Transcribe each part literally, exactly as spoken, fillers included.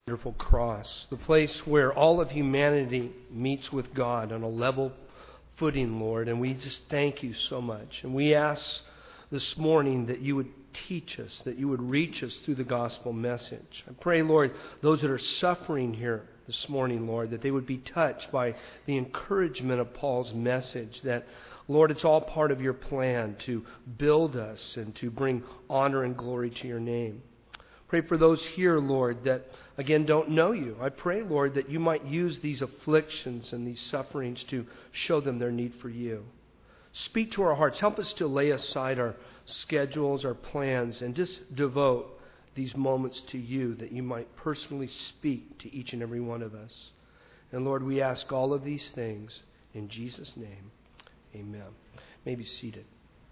wonderful cross, the place where all of humanity meets with God on a level footing, Lord. And we just thank you so much. And we ask this morning that you would teach us, that you would reach us through the gospel message. I pray, Lord, those that are suffering here this morning, Lord, that they would be touched by the encouragement of Paul's message, that, Lord, it's all part of your plan to build us and to bring honor and glory to your name. Pray for those here, Lord, that, again, don't know you. I pray, Lord, that you might use these afflictions and these sufferings to show them their need for you. Speak to our hearts. Help us to lay aside our schedules, our plans, and just devote these moments to you, that you might personally speak to each and every one of us. And Lord, we ask all of these things in Jesus' name. Amen. You may be seated.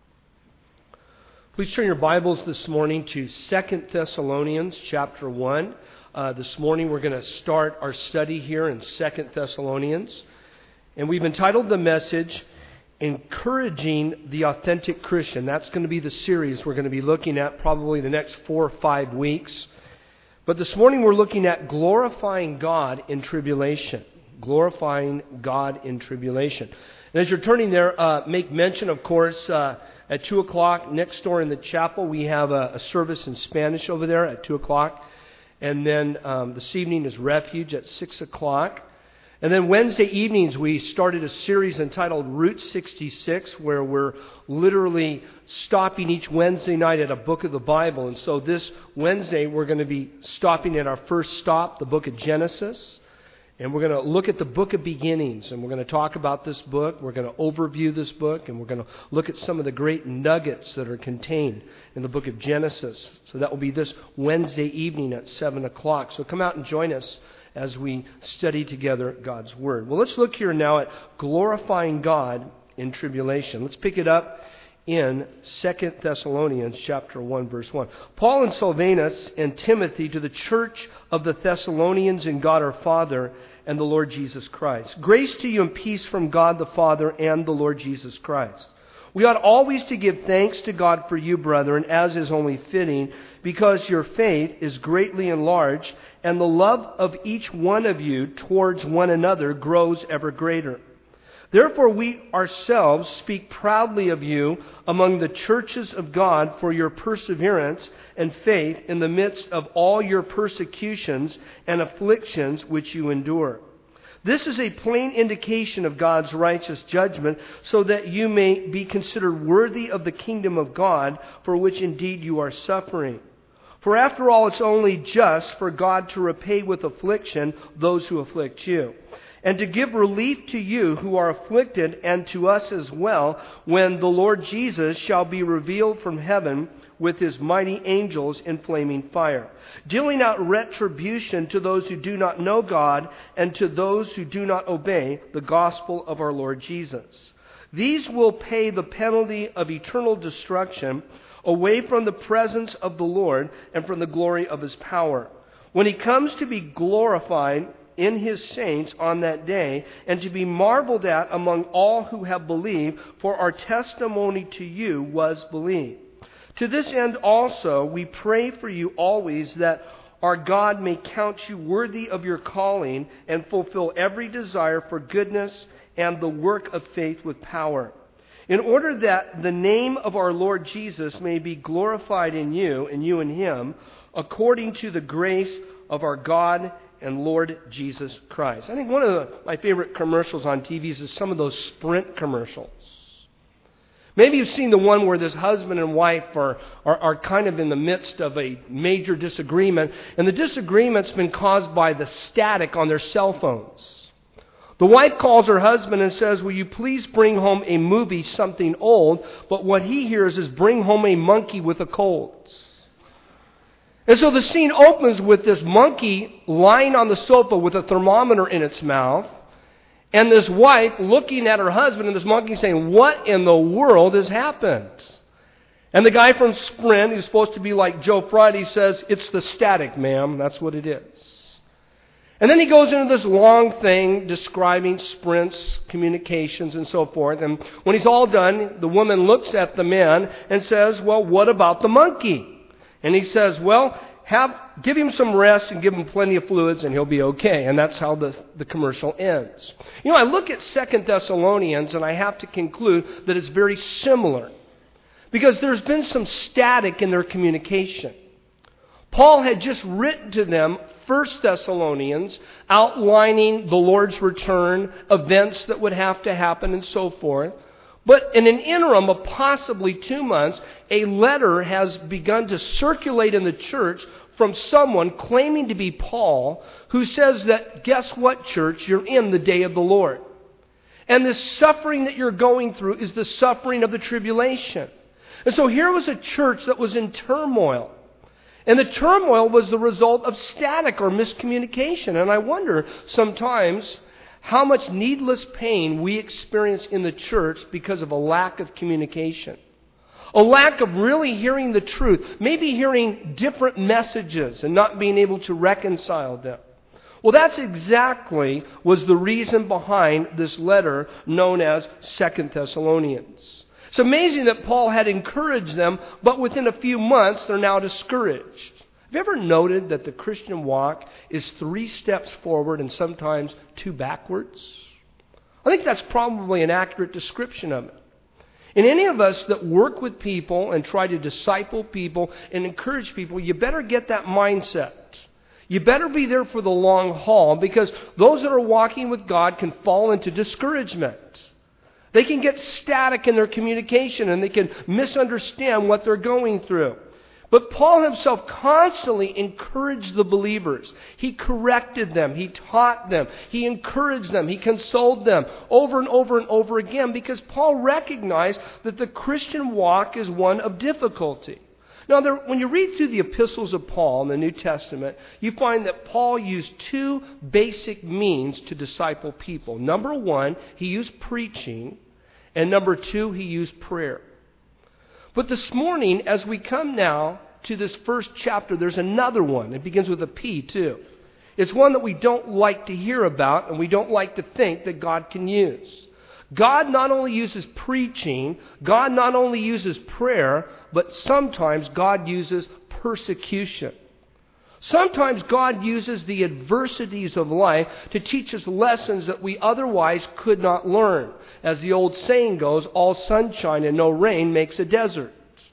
Please turn your Bibles this morning to Second Thessalonians chapter one. Uh, this morning we're going to start our study here in Second Thessalonians. And we've entitled the message, Encouraging the Authentic Christian. That's going to be the series we're going to be looking at probably the next four or five weeks. But this morning we're looking at glorifying God in tribulation. Glorifying God in tribulation. And as you're turning there, uh, make mention, of course, uh, at two o'clock next door in the chapel, we have a, a service in Spanish over there at two o'clock. And then um, this evening is Refuge at six o'clock. And then Wednesday evenings, we started a series entitled Route sixty-six, where we're literally stopping each Wednesday night at a book of the Bible. And so this Wednesday, we're going to be stopping at our first stop, the book of Genesis. And we're going to look at the book of beginnings, and we're going to talk about this book. We're going to overview this book, and we're going to look at some of the great nuggets that are contained in the book of Genesis. So that will be this Wednesday evening at seven o'clock. So come out and join us as we study together God's Word. Well, let's look here now at glorifying God in tribulation. Let's pick it up in Second Thessalonians chapter one, verse one. Paul and Silvanus and Timothy to the church of the Thessalonians in God our Father and the Lord Jesus Christ. Grace to you and peace from God the Father and the Lord Jesus Christ. We ought always to give thanks to God for you, brethren, as is only fitting, because your faith is greatly enlarged, and the love of each one of you towards one another grows ever greater. Therefore we ourselves speak proudly of you among the churches of God for your perseverance and faith in the midst of all your persecutions and afflictions which you endure. This is a plain indication of God's righteous judgment, so that you may be considered worthy of the kingdom of God, for which indeed you are suffering. For after all, it's only just for God to repay with affliction those who afflict you, and to give relief to you who are afflicted, and to us as well, when the Lord Jesus shall be revealed from heaven with his mighty angels in flaming fire, dealing out retribution to those who do not know God, and to those who do not obey the gospel of our Lord Jesus. These will pay the penalty of eternal destruction away from the presence of the Lord and from the glory of his power, when he comes to be glorified in his saints on that day, and to be marveled at among all who have believed, for our testimony to you was believed. To this end also we pray for you always, that our God may count you worthy of your calling, and fulfill every desire for goodness and the work of faith with power, in order that the name of our Lord Jesus may be glorified in you, and you in him, according to the grace of our God and Lord Jesus Christ. I think one of the, my favorite commercials on T V is some of those Sprint commercials. Maybe you've seen the one where this husband and wife are, are, are kind of in the midst of a major disagreement, and the disagreement's been caused by the static on their cell phones. The wife calls her husband and says, will you please bring home a movie, something old, but what he hears is bring home a monkey with a cold. And so the scene opens with this monkey lying on the sofa with a thermometer in its mouth, and this wife looking at her husband and this monkey saying, what in the world has happened? And the guy from Sprint, who's supposed to be like Joe Friday, says, it's the static, ma'am. That's what it is. And then he goes into this long thing describing Sprint's communications and so forth. And when he's all done, the woman looks at the man and says, well, what about the monkey? And he says, well, have give him some rest and give him plenty of fluids and he'll be okay. And that's how the, the commercial ends. You know, I look at Second Thessalonians and I have to conclude that it's very similar. Because there's been some static in their communication. Paul had just written to them First Thessalonians, outlining the Lord's return, events that would have to happen and so forth. But in an interim of possibly two months, a letter has begun to circulate in the church from someone claiming to be Paul, who says that, guess what, church? You're in the day of the Lord. And this suffering that you're going through is the suffering of the tribulation. And so here was a church that was in turmoil. And the turmoil was the result of static or miscommunication. And I wonder sometimes how much needless pain we experience in the church because of a lack of communication. A lack of really hearing the truth. Maybe hearing different messages and not being able to reconcile them. Well, that's exactly was the reason behind this letter known as Second Thessalonians. It's amazing that Paul had encouraged them, but within a few months, they're now discouraged. Have you ever noted that the Christian walk is three steps forward and sometimes two backwards? I think that's probably an accurate description of it. And any of us that work with people and try to disciple people and encourage people, you better get that mindset. You better be there for the long haul, because those that are walking with God can fall into discouragement. They can get static in their communication and they can misunderstand what they're going through. But Paul himself constantly encouraged the believers. He corrected them. He taught them. He encouraged them. He consoled them over and over and over again, because Paul recognized that the Christian walk is one of difficulty. Now, there, when you read through the epistles of Paul in the New Testament, you find that Paul used two basic means to disciple people. Number one, he used preaching. And number two, he used prayer. But this morning, as we come now to this first chapter, there's another one. It begins with a P, too. It's one that we don't like to hear about and we don't like to think that God can use. God not only uses preaching, God not only uses prayer, but sometimes God uses persecution. Sometimes God uses the adversities of life to teach us lessons that we otherwise could not learn. As the old saying goes, all sunshine and no rain makes a desert.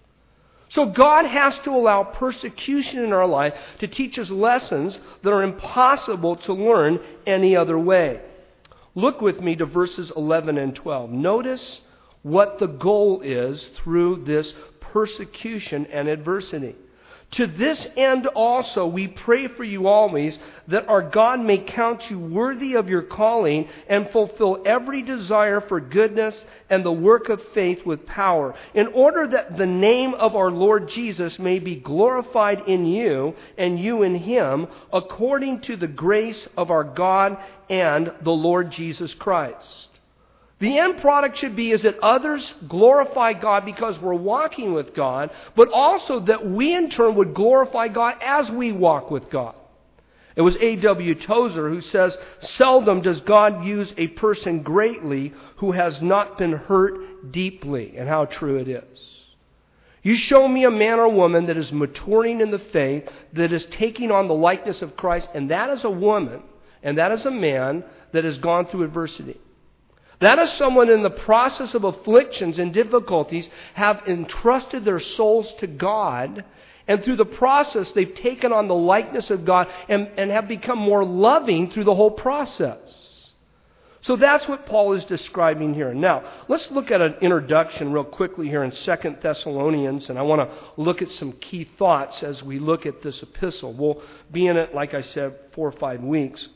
So God has to allow persecution in our life to teach us lessons that are impossible to learn any other way. Look with me to verses eleven and twelve. Notice what the goal is through this persecution and adversity. To this end also we pray for you always, that our God may count you worthy of your calling and fulfill every desire for goodness and the work of faith with power, in order that the name of our Lord Jesus may be glorified in you and you in him, according to the grace of our God and the Lord Jesus Christ. The end product should be is that others glorify God because we're walking with God, but also that we in turn would glorify God as we walk with God. It was A W Tozer who says, seldom does God use a person greatly who has not been hurt deeply. And how true it is. You show me a man or woman that is maturing in the faith, that is taking on the likeness of Christ, and that is a woman, and that is a man that has gone through adversity. That is someone in the process of afflictions and difficulties have entrusted their souls to God, and through the process they've taken on the likeness of God and, and have become more loving through the whole process. So that's what Paul is describing here. Now, let's look at an introduction real quickly here in Second Thessalonians, and I want to look at some key thoughts as we look at this epistle. We'll be in it, like I said, four or five weeks.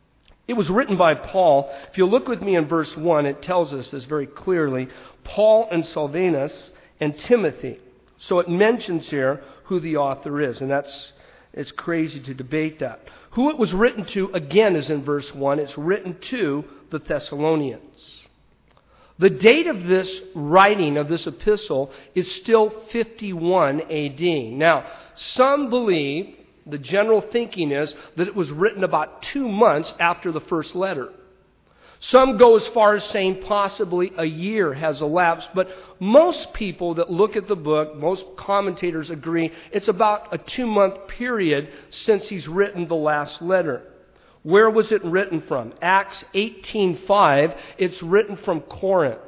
It was written by Paul. If you look with me in verse one, it tells us this very clearly. Paul and Silvanus and Timothy. So it mentions here who the author is. And that's it's crazy to debate that. Who it was written to, again, is in verse one. It's written to the Thessalonians. The date of this writing, of this epistle, is still fifty-one A D. Now, some believe, the general thinking is that it was written about two months after the first letter. Some go as far as saying possibly a year has elapsed, but most people that look at the book, most commentators agree, it's about a two-month period since he's written the last letter. Where was it written from? Acts eighteen five, it's written from Corinth.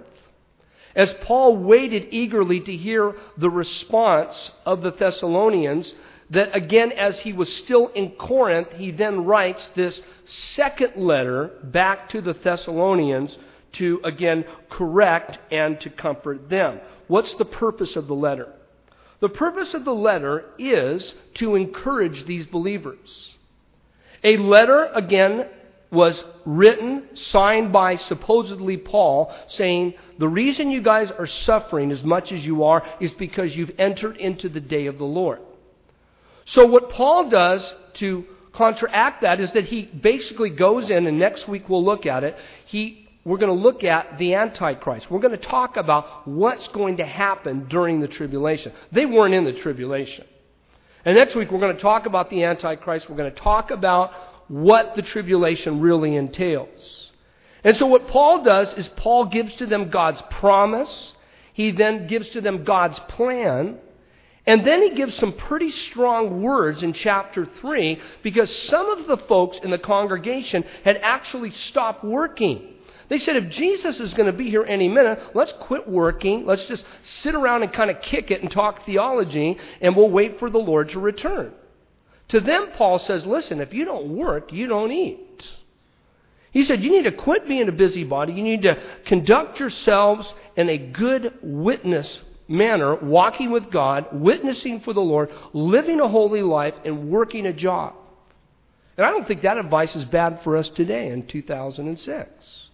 As Paul waited eagerly to hear the response of the Thessalonians, that again, as he was still in Corinth, he then writes this second letter back to the Thessalonians to, again, correct and to comfort them. What's the purpose of the letter? The purpose of the letter is to encourage these believers. A letter, again, was written, signed by supposedly Paul, saying, the reason you guys are suffering as much as you are is because you've entered into the day of the Lord. So what Paul does to counteract that is that he basically goes in, and next week we'll look at it, he, we're going to look at the Antichrist. We're going to talk about what's going to happen during the tribulation. They weren't in the tribulation. And next week we're going to talk about the Antichrist. We're going to talk about what the tribulation really entails. And so what Paul does is Paul gives to them God's promise. He then gives to them God's plan. And then he gives some pretty strong words in chapter three, because some of the folks in the congregation had actually stopped working. They said, if Jesus is going to be here any minute, let's quit working. Let's just sit around and kind of kick it and talk theology, and we'll wait for the Lord to return. To them, Paul says, listen, if you don't work, you don't eat. He said, you need to quit being a busybody. You need to conduct yourselves in a good witness manner, walking with God, witnessing for the Lord, living a holy life, and working a job. And I don't think that advice is bad for us today in two thousand six.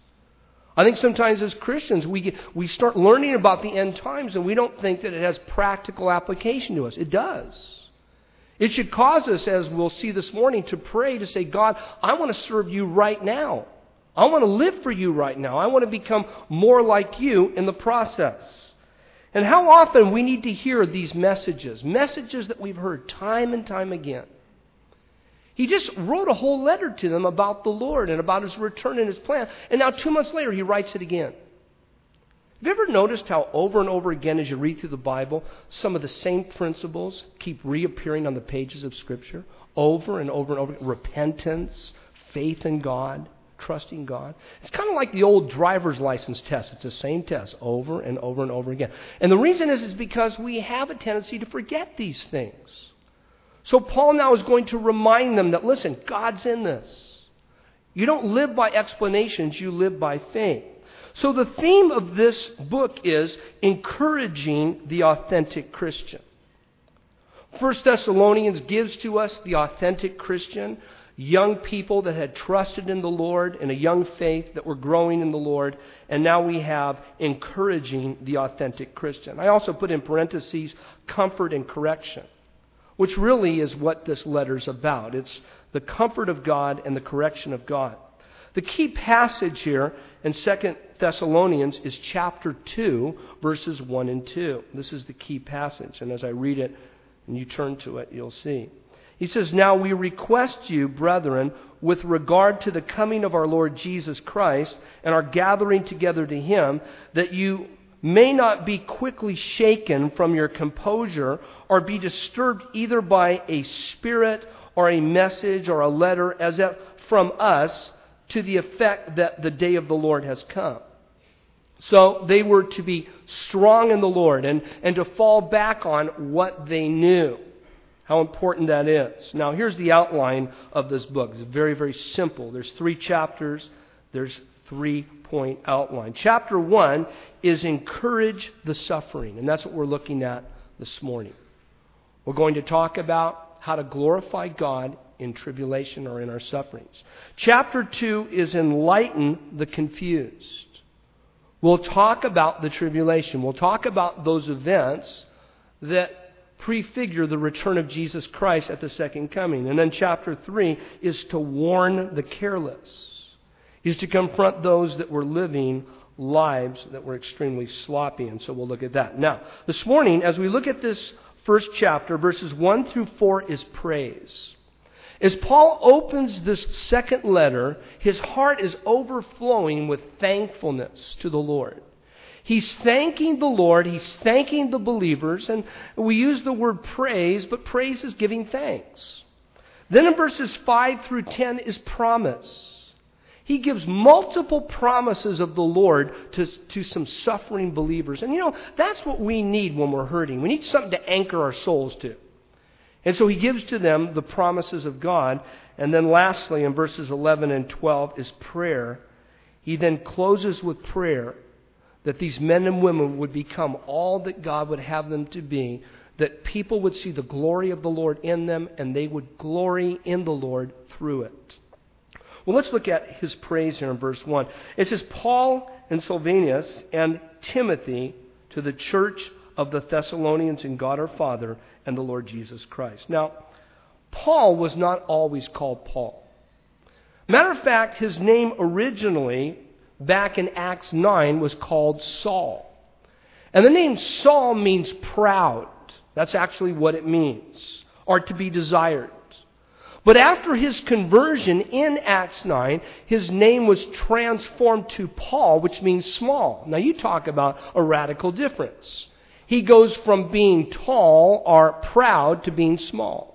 I think sometimes as Christians, we get, we start learning about the end times and we don't think that it has practical application to us. It does. It should cause us, as we'll see this morning, to pray, to say, God, I want to serve you right now. I want to live for you right now. I want to become more like you in the process. And how often we need to hear these messages, messages that we've heard time and time again. He just wrote a whole letter to them about the Lord and about His return and His plan. And now two months later, he writes it again. Have you ever noticed how over and over again as you read through the Bible, some of the same principles keep reappearing on the pages of Scripture? Over and over and over. Repentance, faith in God, trusting God. It's kind of like the old driver's license test. It's the same test over and over and over again. And the reason is, is because we have a tendency to forget these things. So Paul now is going to remind them that, listen, God's in this. You don't live by explanations, you live by faith. So the theme of this book is encouraging the authentic Christian. First Thessalonians gives to us the authentic Christian, young people that had trusted in the Lord in a young faith that were growing in the Lord. And now we have encouraging the authentic Christian. I also put in parentheses comfort and correction, which really is what this letter's about. It's the comfort of God and the correction of God. The key passage here in Second Thessalonians is chapter two, verses one and two. This is the key passage. And as I read it and you turn to it, you'll see. He says, "Now we request you, brethren, with regard to the coming of our Lord Jesus Christ and our gathering together to Him, that you may not be quickly shaken from your composure or be disturbed either by a spirit or a message or a letter as if from us, to the effect that the day of the Lord has come." So they were to be strong in the Lord and, and to fall back on what they knew. How important that is. Now here's the outline of this book. It's very, very simple. There's three chapters. There's three-point outline. Chapter one is encourage the suffering. And that's what we're looking at this morning. We're going to talk about how to glorify God in tribulation or in our sufferings. Chapter two is enlighten the confused. We'll talk about the tribulation. We'll talk about those events that prefigure the return of Jesus Christ at the second coming. And then chapter three is to warn the careless. Is to confront those that were living lives that were extremely sloppy. And so we'll look at that. Now, this morning, as we look at this first chapter, verses one through four is praise. As Paul opens this second letter, his heart is overflowing with thankfulness to the Lord. He's thanking the Lord, he's thanking the believers, and we use the word praise, but praise is giving thanks. Then in verses five through ten is promise. He gives multiple promises of the Lord to, to some suffering believers. And you know, that's what we need when we're hurting. We need something to anchor our souls to. And so he gives to them the promises of God. And then lastly, in verses eleven and twelve is prayer. He then closes with prayer that these men and women would become all that God would have them to be, that people would see the glory of the Lord in them, and they would glory in the Lord through it. Well, let's look at his praise here in verse one. It says, Paul and Silvanus and Timothy to the church of the Thessalonians in God our Father and the Lord Jesus Christ. Now, Paul was not always called Paul. Matter of fact, his name originally, back in Acts nine, was called Saul. And the name Saul means proud. That's actually what it means, or to be desired. But after his conversion in Acts nine, his name was transformed to Paul, which means small. Now you talk about a radical difference. He goes from being tall or proud to being small.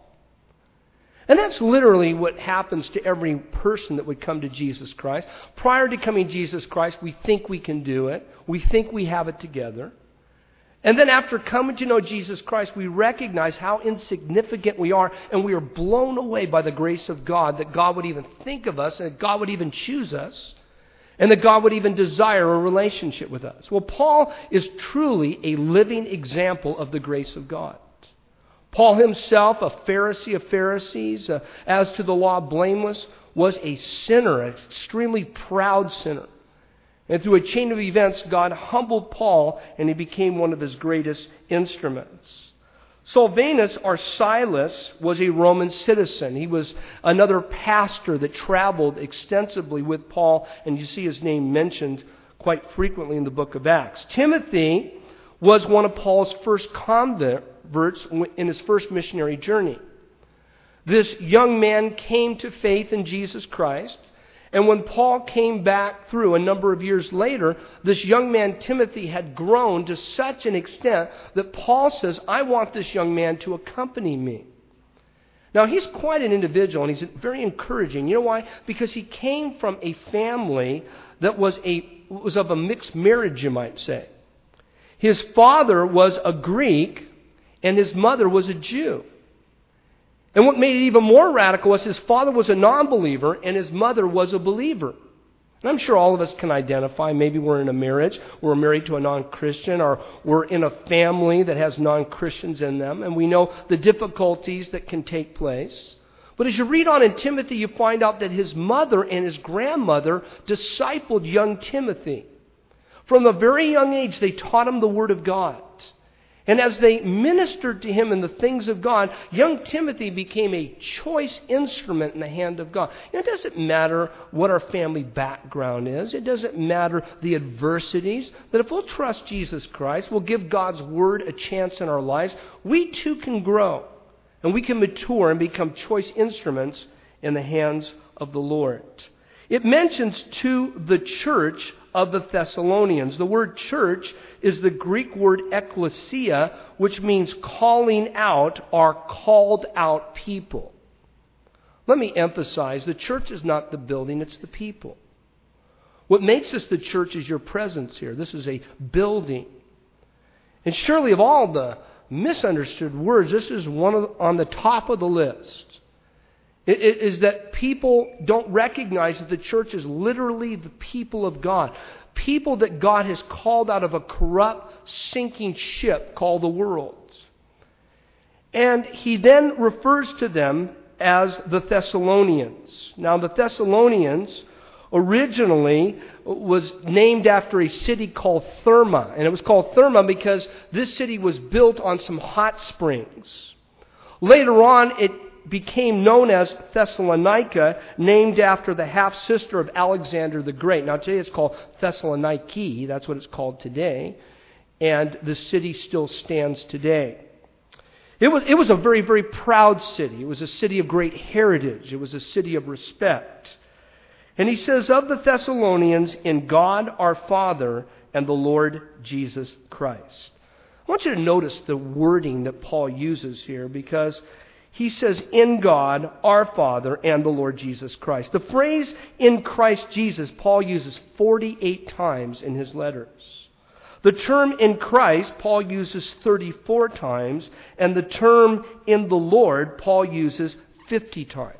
And that's literally what happens to every person that would come to Jesus Christ. Prior to coming to Jesus Christ, we think we can do it. We think we have it together. And then after coming to know Jesus Christ, we recognize how insignificant we are, and we are blown away by the grace of God, that God would even think of us, and that God would even choose us, and that God would even desire a relationship with us. Well, Paul is truly a living example of the grace of God. Paul himself, a Pharisee of Pharisees, uh, as to the law blameless, was a sinner, an extremely proud sinner. And through a chain of events, God humbled Paul, and he became one of his greatest instruments. Silvanus, or Silas, was a Roman citizen. He was another pastor that traveled extensively with Paul, and you see his name mentioned quite frequently in the book of Acts. Timothy was one of Paul's first converts in his first missionary journey. This young man came to faith in Jesus Christ, and when Paul came back through a number of years later, this young man Timothy had grown to such an extent that Paul says, I want this young man to accompany me. Now, he's quite an individual, and he's very encouraging. You know why? Because he came from a family that was a was of a mixed marriage, you might say. His father was a Greek, and his mother was a Jew. And what made it even more radical was his father was a non-believer and his mother was a believer. And I'm sure all of us can identify. Maybe we're in a marriage, we're married to a non-Christian, or we're in a family that has non-Christians in them, and we know the difficulties that can take place. But as you read on in Timothy, you find out that his mother and his grandmother discipled young Timothy. From a very young age, they taught him the Word of God. And as they ministered to him in the things of God, young Timothy became a choice instrument in the hand of God. You know, it doesn't matter what our family background is. It doesn't matter the adversities. That if we'll trust Jesus Christ, we'll give God's Word a chance in our lives, we too can grow. And we can mature and become choice instruments in the hands of the Lord. It mentions to the church of the Thessalonians. The word church is the Greek word ekklesia, which means calling out or called out people. Let me emphasize, the church is not the building, it's the people. What makes us the church is your presence here. This is a building. And surely of all the misunderstood words, this is one of, on the top of the list. It is that people don't recognize that the church is literally the people of God. People that God has called out of a corrupt, sinking ship called the world. And he then refers to them as the Thessalonians. Now, the Thessalonians originally was named after a city called Therma. And it was called Therma because this city was built on some hot springs. Later on, it became known as Thessalonica, named after the half-sister of Alexander the Great. Now today it's called Thessaloniki, that's what it's called today, and the city still stands today. It was, it was a very, very proud city. It was a city of great heritage. It was a city of respect. And he says, of the Thessalonians, in God our Father and the Lord Jesus Christ. I want you to notice the wording that Paul uses here, because he says, in God our Father and the Lord Jesus Christ. The phrase, in Christ Jesus, Paul uses forty-eight times in his letters. The term in Christ, Paul uses thirty-four times, and the term in the Lord, Paul uses fifty times.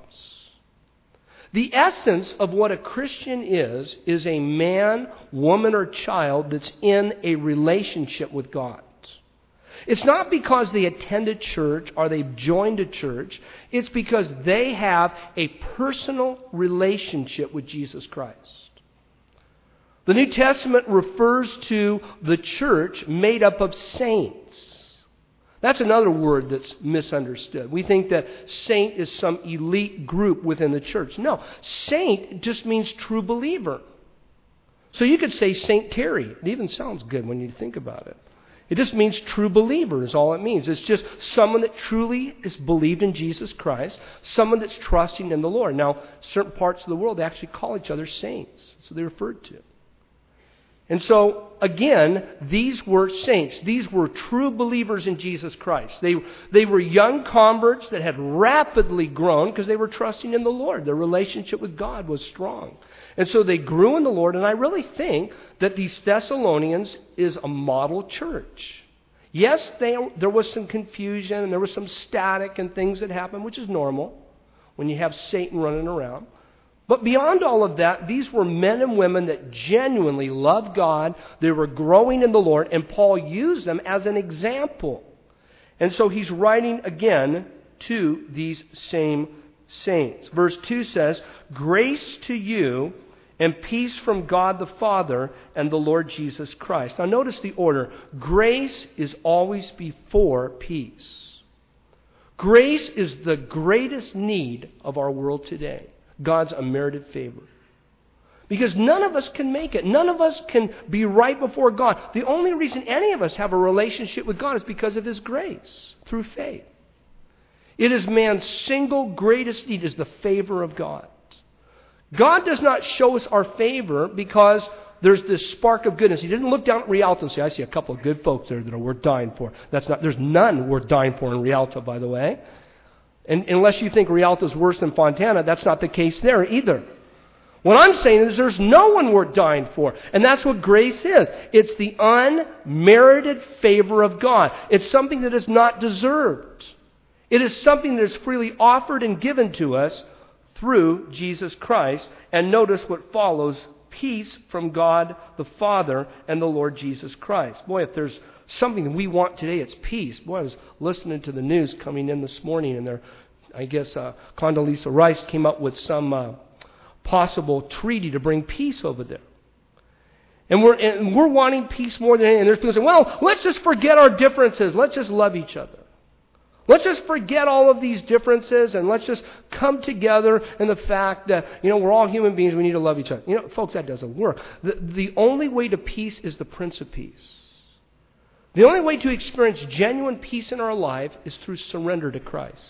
The essence of what a Christian is, is a man, woman, or child that's in a relationship with God. It's not because they attend a church or they've joined a church. It's because they have a personal relationship with Jesus Christ. The New Testament refers to the church made up of saints. That's another word that's misunderstood. We think that saint is some elite group within the church. No, saint just means true believer. So you could say Saint Terry. It even sounds good when you think about it. It just means true believer is all it means. It's just someone that truly is believed in Jesus Christ, someone that's trusting in the Lord. Now, certain parts of the world, they actually call each other saints. So they're referred to. And so, again, these were saints. These were true believers in Jesus Christ. They, they were young converts that had rapidly grown because they were trusting in the Lord. Their relationship with God was strong. And so they grew in the Lord, and I really think that these Thessalonians is a model church. Yes, they, there was some confusion, and there was some static and things that happened, which is normal when you have Satan running around. But beyond all of that, these were men and women that genuinely loved God. They were growing in the Lord, and Paul used them as an example. And so he's writing again to these same saints. Verse two says, grace to you and peace from God the Father and the Lord Jesus Christ. Now notice the order. Grace is always before peace. Grace is the greatest need of our world today. God's unmerited favor. Because none of us can make it. None of us can be right before God. The only reason any of us have a relationship with God is because of His grace, through faith. It is man's single greatest need, is the favor of God. God does not show us our favor because there's this spark of goodness. He didn't look down at Rialto and say, I see a couple of good folks there that are worth dying for. That's not. There's none worth dying for in Rialto, by the way. And unless you think Rialto is worse than Fontana, that's not the case there either. What I'm saying is there's no one worth dying for. And that's what grace is. It's the unmerited favor of God. It's something that is not deserved. It is something that is freely offered and given to us through Jesus Christ. And notice what follows: peace from God the Father and the Lord Jesus Christ. Boy, if there's something that we want today, it's peace. Boy, I was listening to the news coming in this morning, and there, I guess uh, Condoleezza Rice came up with some uh, possible treaty to bring peace over there. And we're and we're wanting peace more than anything. And there's people saying, well, let's just forget our differences. Let's just love each other. Let's just forget all of these differences and let's just come together in the fact that, you know, we're all human beings. We need to love each other. You know, folks, that doesn't work. The, the only way to peace is the Prince of Peace. The only way to experience genuine peace in our life is through surrender to Christ.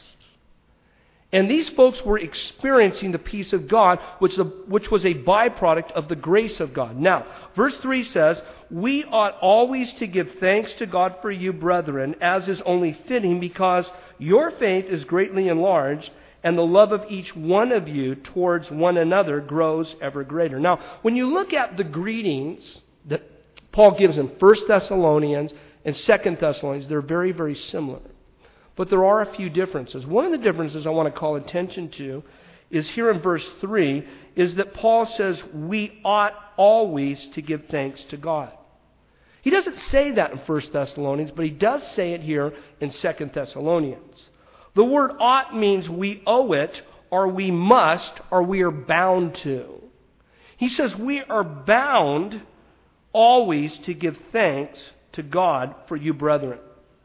And these folks were experiencing the peace of God, which, the, which was a byproduct of the grace of God. Now, verse three says, we ought always to give thanks to God for you, brethren, as is only fitting, because your faith is greatly enlarged, and the love of each one of you towards one another grows ever greater. Now, when you look at the greetings that Paul gives in First Thessalonians and Second Thessalonians, they're very, very similar. But there are a few differences. One of the differences I want to call attention to is here in verse three, is that Paul says we ought always to give thanks to God. He doesn't say that in First Thessalonians, but he does say it here in Second Thessalonians. The word ought means we owe it, or we must, or we are bound to. He says we are bound always to give thanks to God for you, brethren.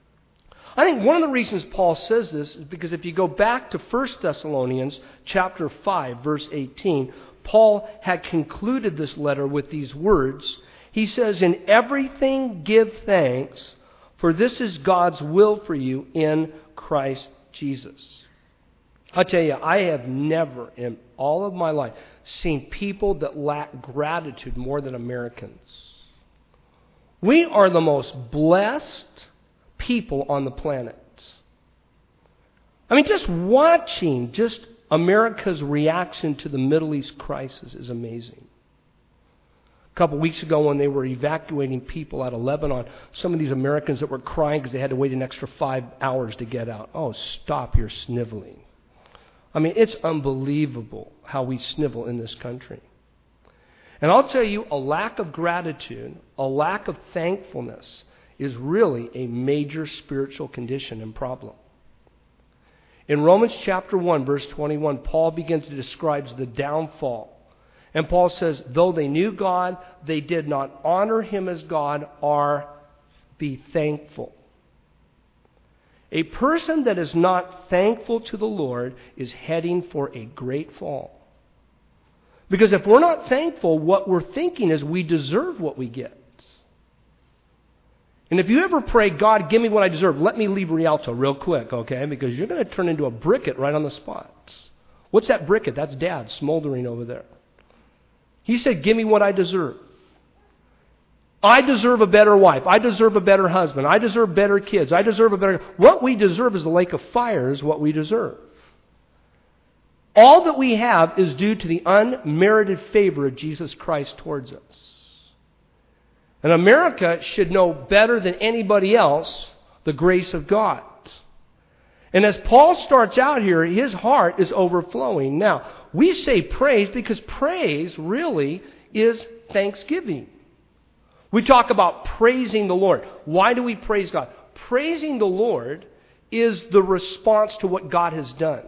I think one of the reasons Paul says this is because if you go back to First Thessalonians chapter five, verse eighteen, Paul had concluded this letter with these words. He says, in everything give thanks, For this is God's will for you in Christ Jesus. I'll tell you, I have never in all of my life seen people that lack gratitude more than Americans. We are the most blessed people on the planet. I mean, just watching just America's reaction to the Middle East crisis is amazing. A couple weeks ago when they were evacuating people out of Lebanon, some of these Americans that were crying because they had to wait an extra five hours to get out. Oh, stop your sniveling. I mean, it's unbelievable how we snivel in this country. And I'll tell you, a lack of gratitude, a lack of thankfulness is really a major spiritual condition and problem. In Romans chapter one, verse twenty-one, Paul begins to describe the downfall. And Paul says, though they knew God, they did not honor Him as God or be thankful. A person that is not thankful to the Lord is heading for a great fall. Because if we're not thankful, what we're thinking is we deserve what we get. And if you ever pray, God, give me what I deserve, let me leave Rialto real quick, okay? Because you're going to turn into a briquette right on the spot. What's that briquette? That's Dad smoldering over there. He said, give me what I deserve. I deserve a better wife. I deserve a better husband. I deserve better kids. I deserve a better... What we deserve is the lake of fire is what we deserve. All that we have is due to the unmerited favor of Jesus Christ towards us. And America should know better than anybody else the grace of God. And as Paul starts out here, his heart is overflowing. Now, we say praise because praise really is thanksgiving. We talk about praising the Lord. Why do we praise God? Praising the Lord is the response to what God has done.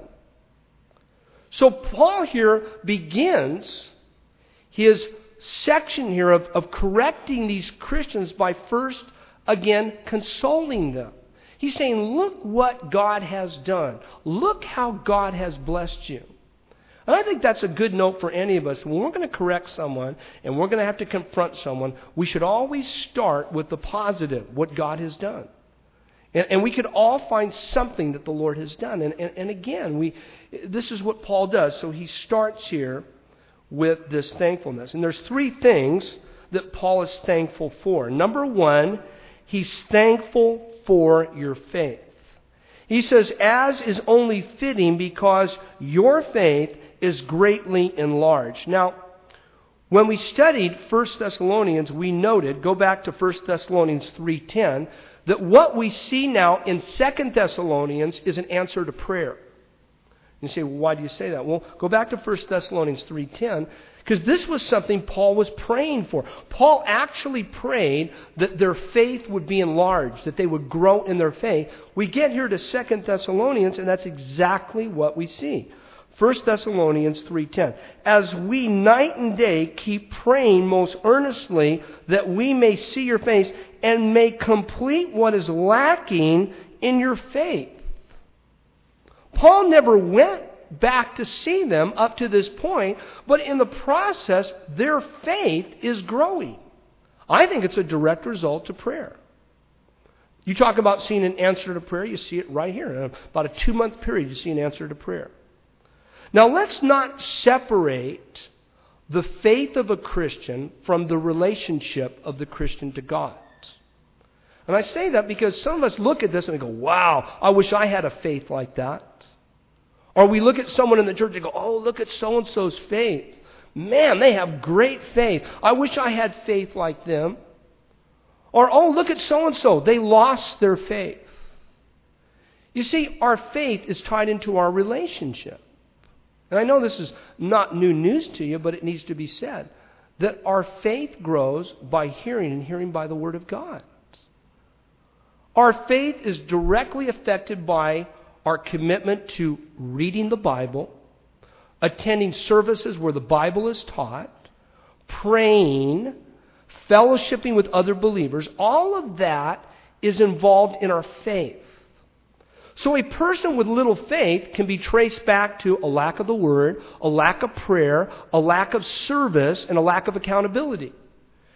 So Paul here begins his section here of, of correcting these Christians by first, again, consoling them. He's saying, look what God has done. Look how God has blessed you. And I think that's a good note for any of us. When we're going to correct someone and we're going to have to confront someone, we should always start with the positive, what God has done. And, and we could all find something that the Lord has done. And, and, and again, we this is what Paul does. So he starts here with this thankfulness. And there's three things that Paul is thankful for. Number one, he's thankful for your faith. He says, as is only fitting because your faith is greatly enlarged. Now, when we studied First Thessalonians, we noted, go back to First Thessalonians three ten, that what we see now in Second Thessalonians is an answer to prayer. You say, well, why do you say that? Well, go back to First Thessalonians three ten, because this was something Paul was praying for. Paul actually prayed that their faith would be enlarged, that they would grow in their faith. We get here to Second Thessalonians, and that's exactly what we see. First Thessalonians three ten. As we night and day keep praying most earnestly that we may see your face and may complete what is lacking in your faith. Paul never went back to see them up to this point, but in the process, their faith is growing. I think it's a direct result to prayer. You talk about seeing an answer to prayer, you see it right here. In about a two-month period, you see an answer to prayer. Now, let's not separate the faith of a Christian from the relationship of the Christian to God. And I say that because some of us look at this and we go, wow, I wish I had a faith like that. Or we look at someone in the church and go, oh, look at so-and-so's faith. Man, they have great faith. I wish I had faith like them. Or, oh, look at so-and-so. They lost their faith. You see, our faith is tied into our relationship. And I know this is not new news to you, but it needs to be said, that our faith grows by hearing, and hearing by the Word of God. Our faith is directly affected by our commitment to reading the Bible, attending services where the Bible is taught, praying, fellowshipping with other believers. All of that is involved in our faith. So a person with little faith can be traced back to a lack of the Word, a lack of prayer, a lack of service, and a lack of accountability.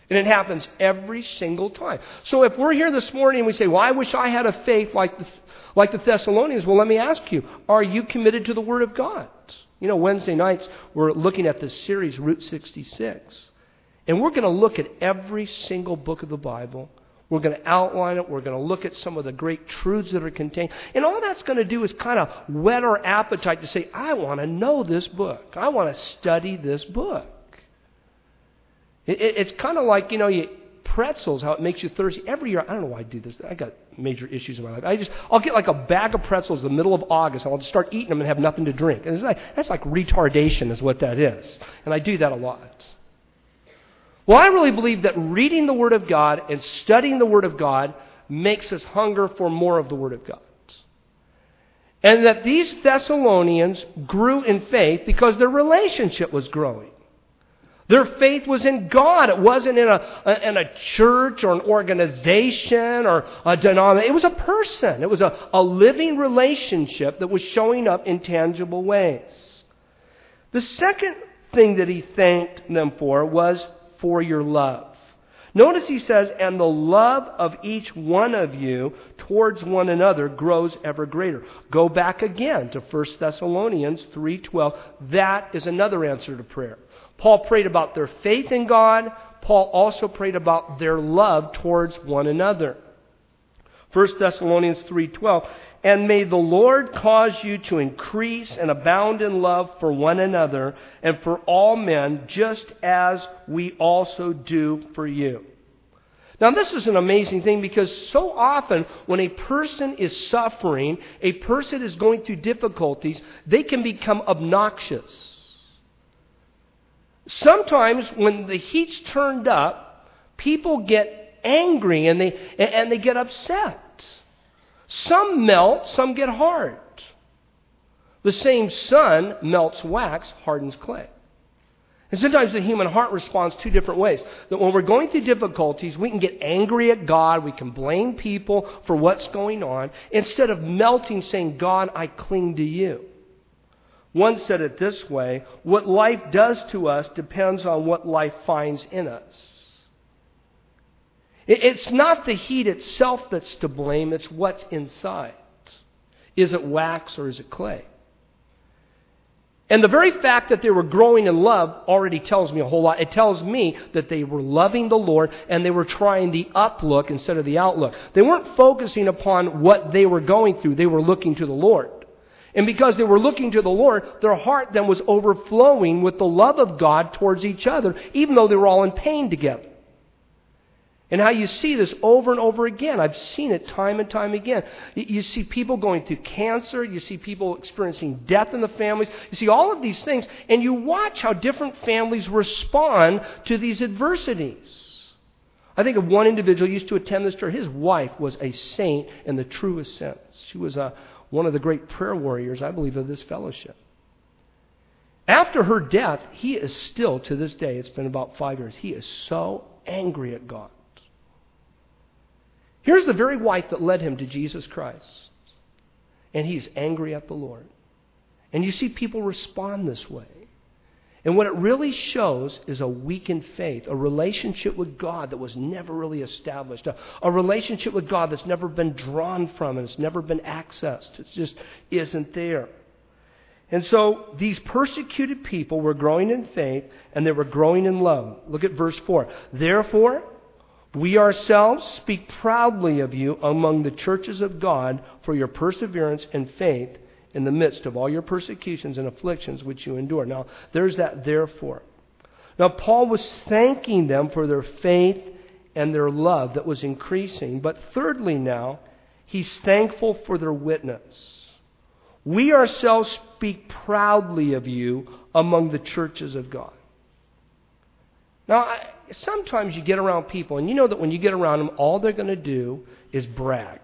And it happens every single time. So if we're here this morning and we say, well, I wish I had a faith like the, like the Thessalonians, well, let me ask you, are you committed to the Word of God? You know, Wednesday nights, we're looking at this series, Route sixty-six. And we're going to look at every single book of the Bible. We're going to outline it. We're going to look at some of the great truths that are contained. And all that's going to do is kind of whet our appetite to say, I want to know this book. I want to study this book. It, it, it's kind of like, you know, you, pretzels, how it makes you thirsty. Every year, I don't know why I do this. I got major issues in my life. I just, I'll get like a bag of pretzels in the middle of August, and I'll just start eating them and have nothing to drink. And it's like, that's like retardation is what that is. And I do that a lot. Well, I really believe that reading the Word of God and studying the Word of God makes us hunger for more of the Word of God. And that these Thessalonians grew in faith because their relationship was growing. Their faith was in God. It wasn't in a, in a church or an organization or a denomination. It was a person. It was a, a living relationship that was showing up in tangible ways. The second thing that he thanked them for was for your love. Notice he says, and the love of each one of you towards one another grows ever greater. Go back again to First Thessalonians three twelve. That is another answer to prayer. Paul prayed about their faith in God. Paul also prayed about their love towards one another. First Thessalonians three twelve. And may the Lord cause you to increase and abound in love for one another and for all men, just as we also do for you. Now this is an amazing thing because so often when a person is suffering, a person is going through difficulties, they can become obnoxious. Sometimes when the heat's turned up, people get angry and they and they get upset. Some melt, some get hard. The same sun melts wax, hardens clay. And sometimes the human heart responds two different ways. That when we're going through difficulties, we can get angry at God, we can blame people for what's going on, instead of melting, saying, God, I cling to you. One said it this way, what life does to us depends on what life finds in us. It's not the heat itself that's to blame, it's what's inside. Is it wax or is it clay? And the very fact that they were growing in love already tells me a whole lot. It tells me that they were loving the Lord and they were trying the uplook instead of the outlook. They weren't focusing upon what they were going through, they were looking to the Lord. And because they were looking to the Lord, their heart then was overflowing with the love of God towards each other, even though they were all in pain together. And how you see this over and over again. I've seen it time and time again. You see people going through cancer. You see people experiencing death in the families. You see all of these things. And you watch how different families respond to these adversities. I think of one individual who used to attend this church. His wife was a saint in the truest sense. She was a, one of the great prayer warriors, I believe, of this fellowship. After her death, he is still, to this day, it's been about five years, he is so angry at God. Here's the very wife that led him to Jesus Christ. And he's angry at the Lord. And you see people respond this way. And what it really shows is a weakened faith, a relationship with God that was never really established, a, a relationship with God that's never been drawn from and it's never been accessed. It just isn't there. And so these persecuted people were growing in faith and they were growing in love. Look at verse four. Therefore, we ourselves speak proudly of you among the churches of God for your perseverance and faith in the midst of all your persecutions and afflictions which you endure. Now, there's that therefore. Now, Paul was thanking them for their faith and their love that was increasing. But thirdly now, he's thankful for their witness. We ourselves speak proudly of you among the churches of God. Now, I, sometimes you get around people, and you know that when you get around them, all they're going to do is brag.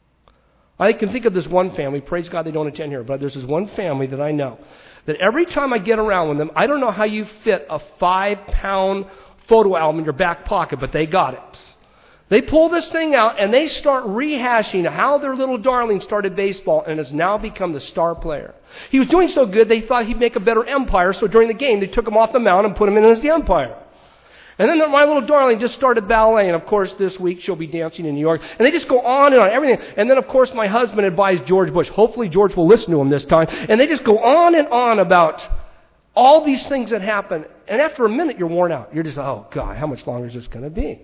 I can think of this one family, praise God they don't attend here, but there's this one family that I know, that every time I get around with them, I don't know how you fit a five-pound photo album in your back pocket, but they got it. They pull this thing out, and they start rehashing how their little darling started baseball and has now become the star player. He was doing so good, they thought he'd make a better umpire, so during the game, they took him off the mound and put him in as the umpire. And then my little darling just started ballet, and of course this week she'll be dancing in New York. And they just go on and on, everything. And then of course my husband advised George Bush. Hopefully George will listen to him this time. And they just go on and on about all these things that happen. And after a minute you're worn out. You're just, oh God, how much longer is this going to be?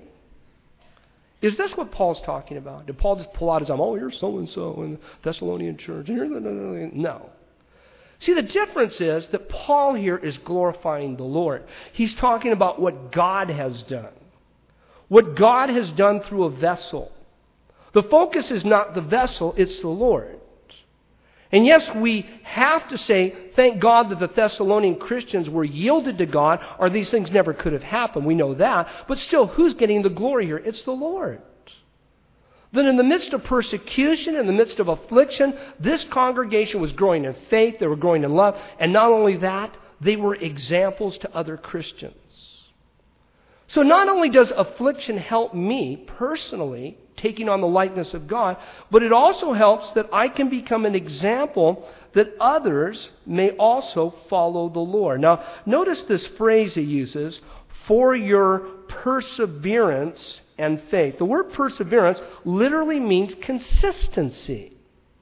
Is this what Paul's talking about? Did Paul just pull out his arm, oh, you're so-and-so in the Thessalonian church? And you're no. See, the difference is that Paul here is glorifying the Lord. He's talking about what God has done. What God has done through a vessel. The focus is not the vessel, it's the Lord. And yes, we have to say, thank God that the Thessalonian Christians were yielded to God, or these things never could have happened. We know that. But still, who's getting the glory here? It's the Lord. Then in the midst of persecution, in the midst of affliction, this congregation was growing in faith, they were growing in love, and not only that, they were examples to other Christians. So not only does affliction help me personally, taking on the likeness of God, but it also helps that I can become an example that others may also follow the Lord. Now, notice this phrase he uses, for your perseverance and faith. The word perseverance literally means consistency.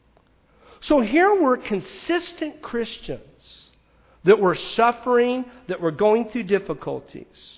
So here were consistent Christians that were suffering, that were going through difficulties.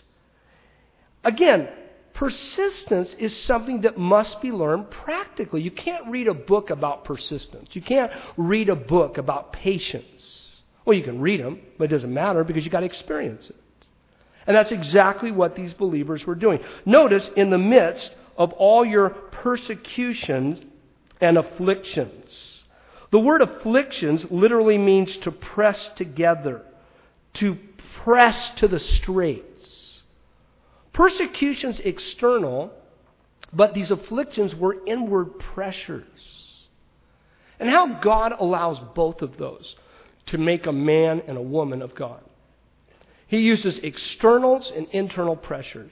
Again, persistence is something that must be learned practically. You can't read a book about persistence. You can't read a book about patience. Well, you can read them, but it doesn't matter because you've got to experience it. And that's exactly what these believers were doing. Notice, in the midst of all your persecutions and afflictions. The word afflictions literally means to press together, to press to the straits. Persecution's external, but these afflictions were inward pressures. And how God allows both of those to make a man and a woman of God. He uses externals and internal pressures.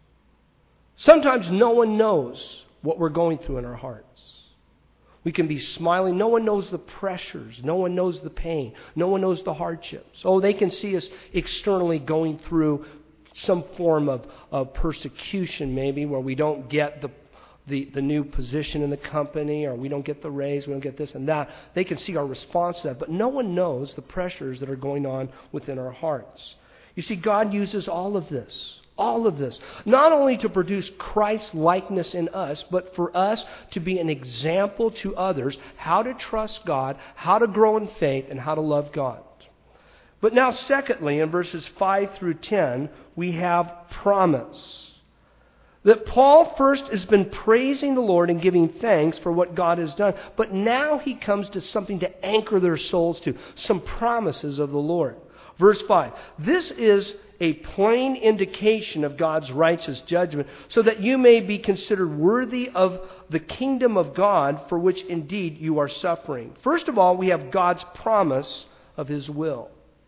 Sometimes no one knows what we're going through in our hearts. We can be smiling. No one knows the pressures. No one knows the pain. No one knows the hardships. Oh, they can see us externally going through some form of, of persecution maybe where we don't get the, the, the new position in the company, or we don't get the raise, we don't get this and that. They can see our response to that. But no one knows the pressures that are going on within our hearts. You see, God uses all of this, all of this, not only to produce Christ's likeness in us, but for us to be an example to others how to trust God, how to grow in faith, and how to love God. But now, secondly, in verses five through ten, we have promise. That Paul first has been praising the Lord and giving thanks for what God has done, but now he comes to something to anchor their souls to, some promises of the Lord. Verse five, this is a plain indication of God's righteous judgment, so that you may be considered worthy of the kingdom of God, for which indeed you are suffering. First of all, we have God's promise of His will.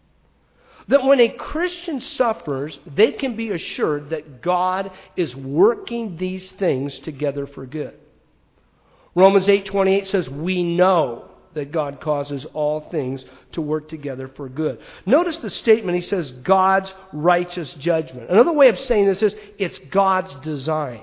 That when a Christian suffers, they can be assured that God is working these things together for good. Romans eight twenty-eight says, we know that God causes all things to work together for good. Notice the statement, he says, God's righteous judgment. Another way of saying this is, it's God's design.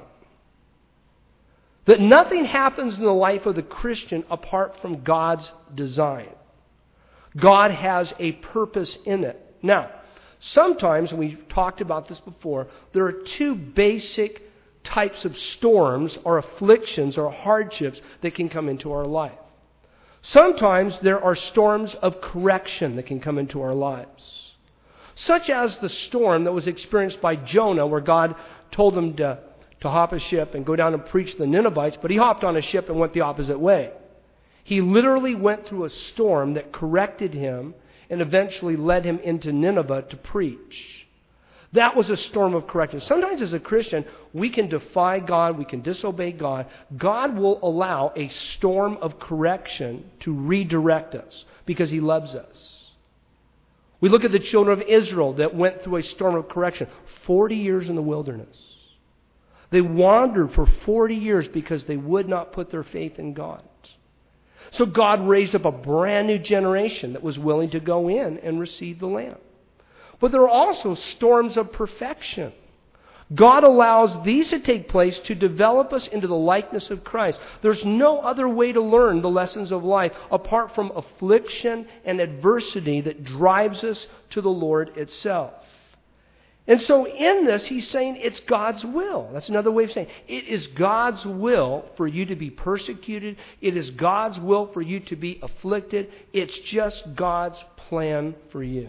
That nothing happens in the life of the Christian apart from God's design. God has a purpose in it. Now, sometimes, and we've talked about this before, there are two basic types of storms or afflictions or hardships that can come into our life. Sometimes there are storms of correction that can come into our lives. Such as the storm that was experienced by Jonah, where God told him to, to hop a ship and go down and preach to the Ninevites, but he hopped on a ship and went the opposite way. He literally went through a storm that corrected him and eventually led him into Nineveh to preach. That was a storm of correction. Sometimes as a Christian, we can defy God, we can disobey God. God will allow a storm of correction to redirect us because He loves us. We look at the children of Israel that went through a storm of correction. forty years in the wilderness. They wandered for forty years because they would not put their faith in God. So God raised up a brand new generation that was willing to go in and receive the land. But there are also storms of perfection. God allows these to take place to develop us into the likeness of Christ. There's no other way to learn the lessons of life apart from affliction and adversity that drives us to the Lord itself. And so in this, he's saying it's God's will. That's another way of saying it. It is God's will for you to be persecuted. It is God's will for you to be afflicted. It's just God's plan for you.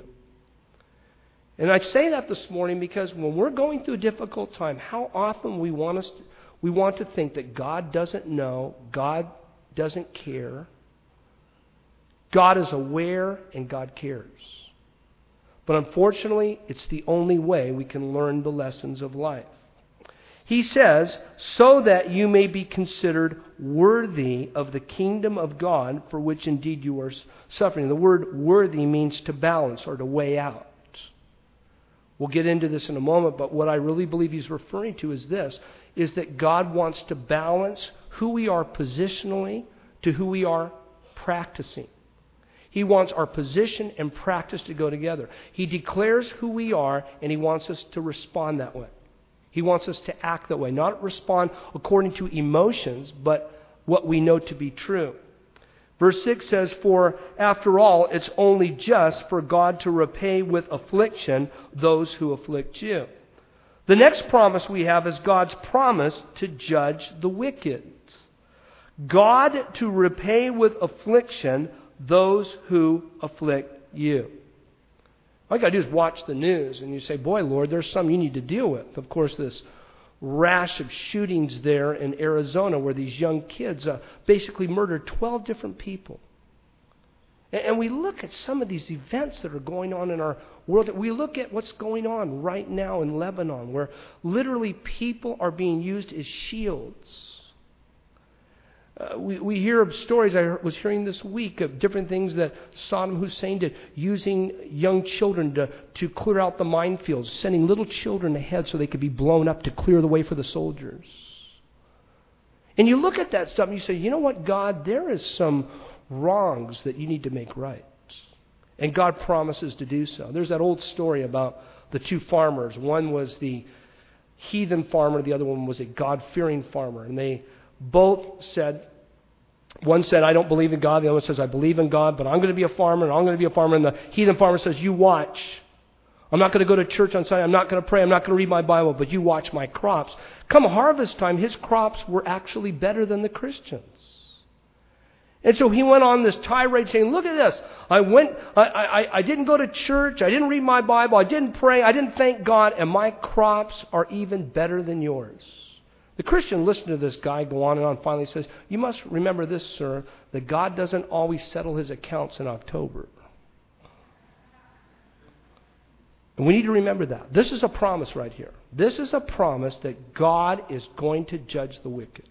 And I say that this morning because when we're going through a difficult time, how often we want us to, we want to think that God doesn't know, God doesn't care. God is aware and God cares. But unfortunately, it's the only way we can learn the lessons of life. He says, so that you may be considered worthy of the kingdom of God for which indeed you are suffering. The word worthy means to balance or to weigh out. We'll get into this in a moment, but what I really believe he's referring to is this, is that God wants to balance who we are positionally to who we are practicing. He wants our position and practice to go together. He declares who we are, and he wants us to respond that way. He wants us to act that way, not respond according to emotions, but what we know to be true. Verse six says, for after all, it's only just for God to repay with affliction those who afflict you. The next promise we have is God's promise to judge the wicked. God to repay with affliction those who afflict you. All you got to do is watch the news and you say, boy, Lord, there's some you need to deal with. Of course, this rash of shootings there in Arizona where these young kids uh, basically murdered twelve different people. And, and we look at some of these events that are going on in our world. We look at what's going on right now in Lebanon where literally people are being used as shields. Uh, we, we hear of stories, I was hearing this week, of different things that Saddam Hussein did, using young children to, to clear out the minefields, sending little children ahead so they could be blown up to clear the way for the soldiers. And you look at that stuff and you say, you know what, God, there is some wrongs that you need to make right. And God promises to do so. There's that old story about the two farmers. One was the heathen farmer, the other one was a God-fearing farmer. And they both said, one said, I don't believe in God. The other one says, I believe in God, but I'm going to be a farmer, and I'm going to be a farmer. And the heathen farmer says, you watch. I'm not going to go to church on Sunday. I'm not going to pray. I'm not going to read my Bible, but you watch my crops. Come harvest time, his crops were actually better than the Christians. And so he went on this tirade saying, look at this. I went, I, I, I didn't go to church. I didn't read my Bible. I didn't pray. I didn't thank God. And my crops are even better than yours. The Christian listened to this guy go on and on. Finally says, you must remember this, sir, that God doesn't always settle his accounts in October. And we need to remember that. This is a promise right here. This is a promise that God is going to judge the wicked.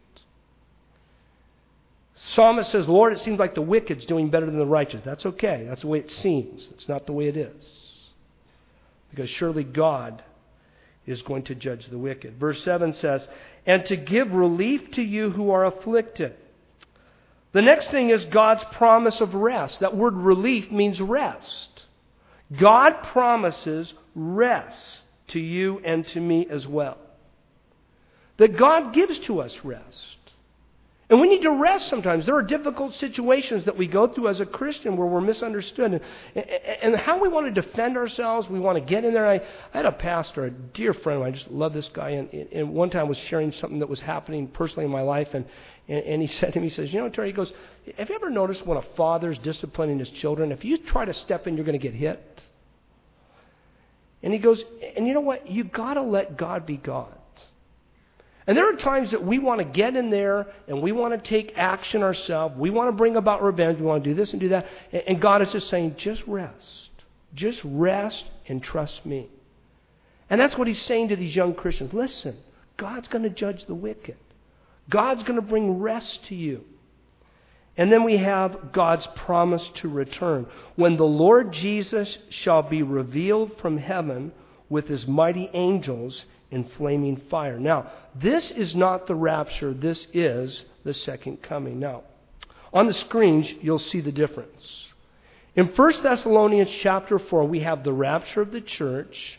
Psalmist says, Lord, it seems like the wicked's doing better than the righteous. That's okay. That's the way it seems. It's not the way it is. Because surely God is going to judge the wicked. Verse seven says, and to give relief to you who are afflicted. The next thing is God's promise of rest. That word relief means rest. God promises rest to you and to me as well. That God gives to us rest. And we need to rest sometimes. There are difficult situations that we go through as a Christian where we're misunderstood. And, and how we want to defend ourselves, we want to get in there. I, I had a pastor, a dear friend of mine, I just love this guy. And, and one time I was sharing something that was happening personally in my life. And, and, and he said to me, he says, you know, Terry, he goes, have you ever noticed when a father's disciplining his children, if you try to step in, you're going to get hit? And he goes, and you know what? You've got to let God be God. And there are times that we want to get in there and we want to take action ourselves. We want to bring about revenge. We want to do this and do that. And God is just saying, just rest. Just rest and trust me. And that's what he's saying to these young Christians. Listen, God's going to judge the wicked. God's going to bring rest to you. And then we have God's promise to return. When the Lord Jesus shall be revealed from heaven with his mighty angels in flaming fire. Now, this is not the rapture. This is the second coming. Now, on the screens, you'll see the difference. In First Thessalonians chapter four, we have the rapture of the church.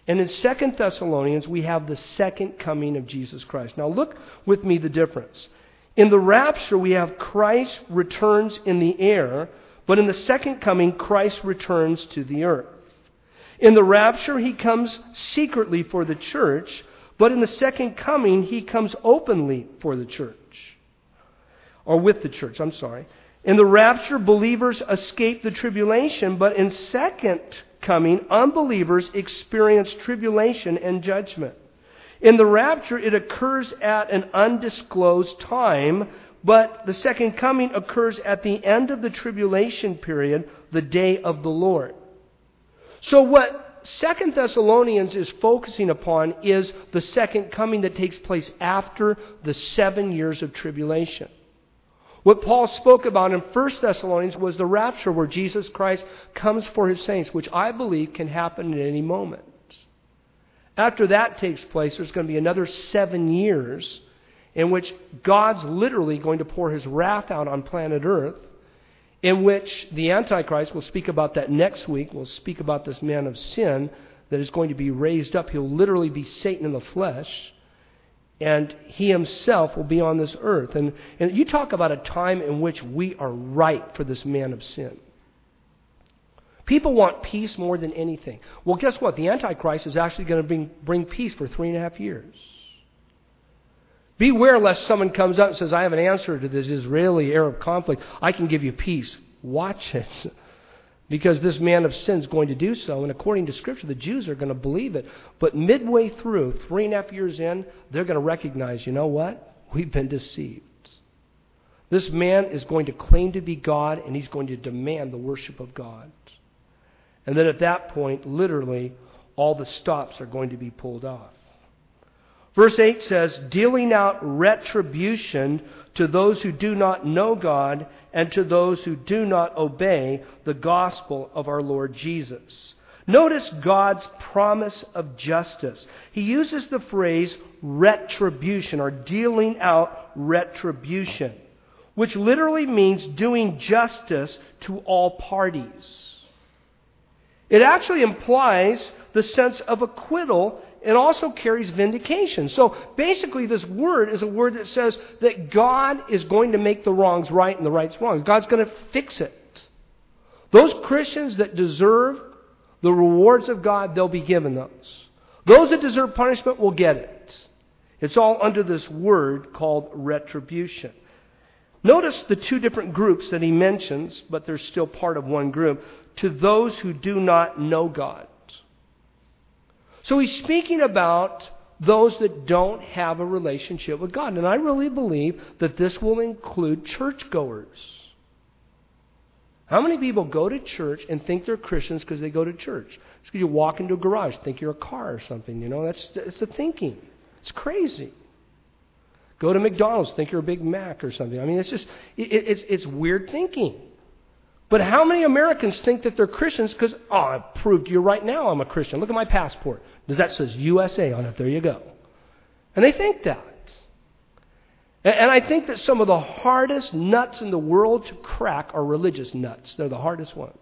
And in Second Thessalonians, we have the second coming of Jesus Christ. Now look with me the difference. In the rapture, we have Christ returns in the air, but in the second coming, Christ returns to the earth. In the rapture, He comes secretly for the church, but in the second coming, He comes openly for the church. Or with the church, I'm sorry. In the rapture, believers escape the tribulation, but in second coming, unbelievers experience tribulation and judgment. In the rapture, it occurs at an undisclosed time, but the second coming occurs at the end of the tribulation period, the day of the Lord. So what Second Thessalonians is focusing upon is the second coming that takes place after the seven years of tribulation. What Paul spoke about in First Thessalonians was the rapture where Jesus Christ comes for His saints, which I believe can happen at any moment. After that takes place, there's going to be another seven years in which God's literally going to pour His wrath out on planet Earth, in which the Antichrist, we'll speak about that next week, we'll speak about this man of sin that is going to be raised up. He'll literally be Satan in the flesh, and he himself will be on this earth. And, and you talk about a time in which we are ripe for this man of sin. People want peace more than anything. Well, guess what? The Antichrist is actually going to bring, bring peace for three and a half years. Beware lest someone comes up and says, I have an answer to this Israeli-Arab conflict. I can give you peace. Watch it. Because this man of sin is going to do so. And according to Scripture, the Jews are going to believe it. But midway through, three and a half years in, they're going to recognize, you know what? We've been deceived. This man is going to claim to be God, and he's going to demand the worship of God. And then at that point, literally, all the stops are going to be pulled off. Verse eight says, dealing out retribution to those who do not know God and to those who do not obey the gospel of our Lord Jesus. Notice God's promise of justice. He uses the phrase retribution, or dealing out retribution, which literally means doing justice to all parties. It actually implies the sense of acquittal. It also carries vindication. So basically this word is a word that says that God is going to make the wrongs right and the rights wrong. God's going to fix it. Those Christians that deserve the rewards of God, they'll be given those. Those that deserve punishment will get it. It's all under this word called retribution. Notice the two different groups that he mentions, but they're still part of one group. To those who do not know God. So he's speaking about those that don't have a relationship with God. And I really believe that this will include churchgoers. How many people go to church and think they're Christians because they go to church? It's because you walk into a garage, think you're a car or something. You know, that's it's the thinking. It's crazy. Go to McDonald's, think you're a Big Mac or something. I mean, it's just it, it's it's weird thinking. But how many Americans think that they're Christians because, oh, I proved to you right now I'm a Christian. Look at my passport. Does that says U S A on it? There you go. And they think that. And, and I think that some of the hardest nuts in the world to crack are religious nuts. They're the hardest ones.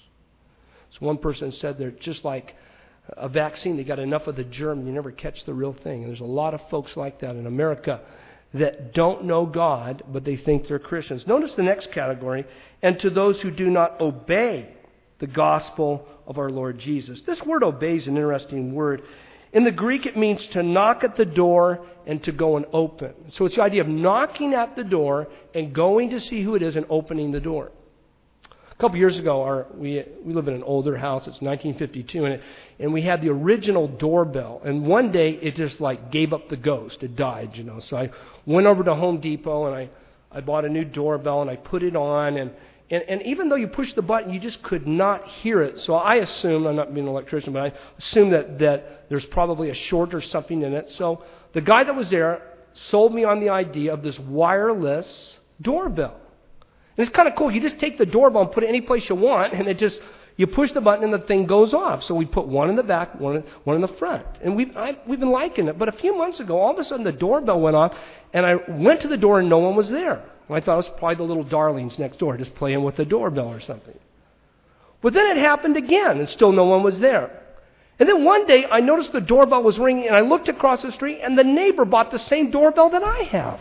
So one person said they're just like a vaccine. They got enough of the germ, you never catch the real thing. And there's a lot of folks like that in America that don't know God, but they think they're Christians. Notice the next category, and to those who do not obey the gospel of our Lord Jesus. This word obey is an interesting word. In the Greek, it means to knock at the door and to go and open. So it's the idea of knocking at the door and going to see who it is and opening the door. A couple years ago, our, we we live in an older house. It's nineteen fifty-two, and, it, and we had the original doorbell. And one day, it just like gave up the ghost. It died, you know. So I went over to Home Depot, and I, I bought a new doorbell, and I put it on. And, and, and even though you push the button, you just could not hear it. So I assumed, I'm not being an electrician, but I assumed that, that there's probably a short or something in it. So the guy that was there sold me on the idea of this wireless doorbell. And it's kind of cool. You just take the doorbell and put it any place you want, and it just, you push the button and the thing goes off. So we put one in the back, one, one in the front. And we've, I, we've been liking it. But a few months ago, all of a sudden the doorbell went off, and I went to the door and no one was there. And I thought it was probably the little darlings next door just playing with the doorbell or something. But then it happened again, and still no one was there. And then one day I noticed the doorbell was ringing, and I looked across the street, and the neighbor bought the same doorbell that I have.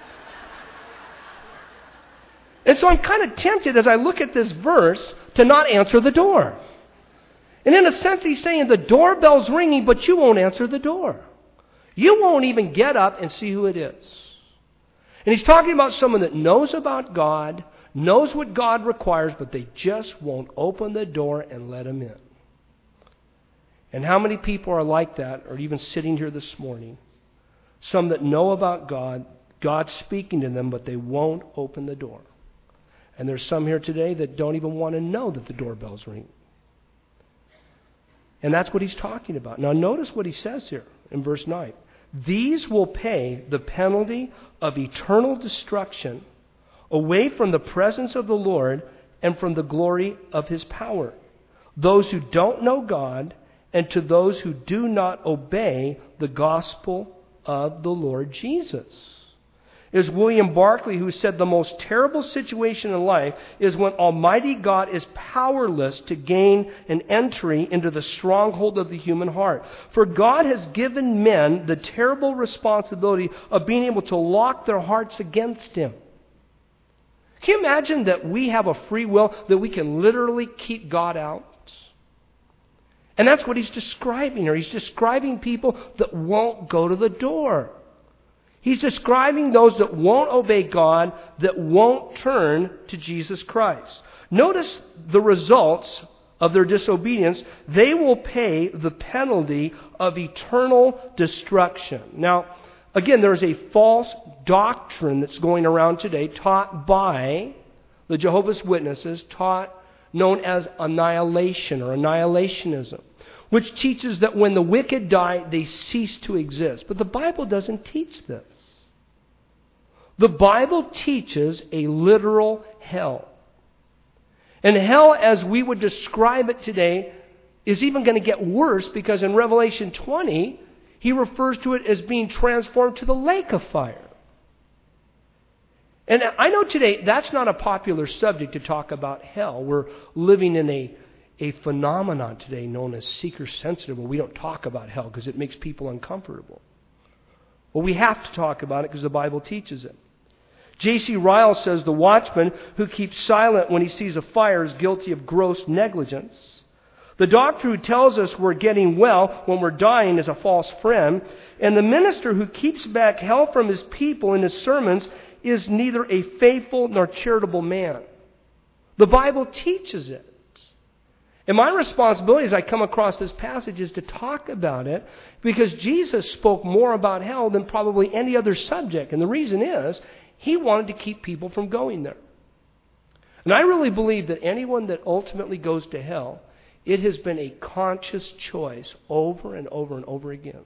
And so I'm kind of tempted as I look at this verse to not answer the door. And in a sense, he's saying the doorbell's ringing, but you won't answer the door. You won't even get up and see who it is. And he's talking about someone that knows about God, knows what God requires, but they just won't open the door and let him in. And how many people are like that, or even sitting here this morning? Some that know about God, God's speaking to them, but they won't open the door. And there's some here today that don't even want to know that the doorbell's ringing. And that's what he's talking about. Now notice what he says here in verse nine. These will pay the penalty of eternal destruction away from the presence of the Lord and from the glory of his power. Those who don't know God, and to those who do not obey the gospel of the Lord Jesus. It was William Barclay who said the most terrible situation in life is when Almighty God is powerless to gain an entry into the stronghold of the human heart. For God has given men the terrible responsibility of being able to lock their hearts against him. Can you imagine that we have a free will, that we can literally keep God out? And that's what he's describing here. He's describing people that won't go to the door. He's describing those that won't obey God, that won't turn to Jesus Christ. Notice the results of their disobedience. They will pay the penalty of eternal destruction. Now, again, there's a false doctrine that's going around today, taught by the Jehovah's Witnesses, taught known as annihilation or annihilationism, which teaches that when the wicked die, they cease to exist. But the Bible doesn't teach this. The Bible teaches a literal hell. And hell, as we would describe it today, is even going to get worse because in Revelation twenty, he refers to it as being transformed to the lake of fire. And I know today that's not a popular subject to talk about hell. We're living in a, a phenomenon today known as seeker-sensitive, where we don't talk about hell because it makes people uncomfortable. Well, we have to talk about it because the Bible teaches it. J C Ryle says the watchman who keeps silent when he sees a fire is guilty of gross negligence. The doctor who tells us we're getting well when we're dying is a false friend. And the minister who keeps back hell from his people in his sermons is neither a faithful nor charitable man. The Bible teaches it. And my responsibility as I come across this passage is to talk about it because Jesus spoke more about hell than probably any other subject. And the reason is he wanted to keep people from going there. And I really believe that anyone that ultimately goes to hell, it has been a conscious choice over and over and over again.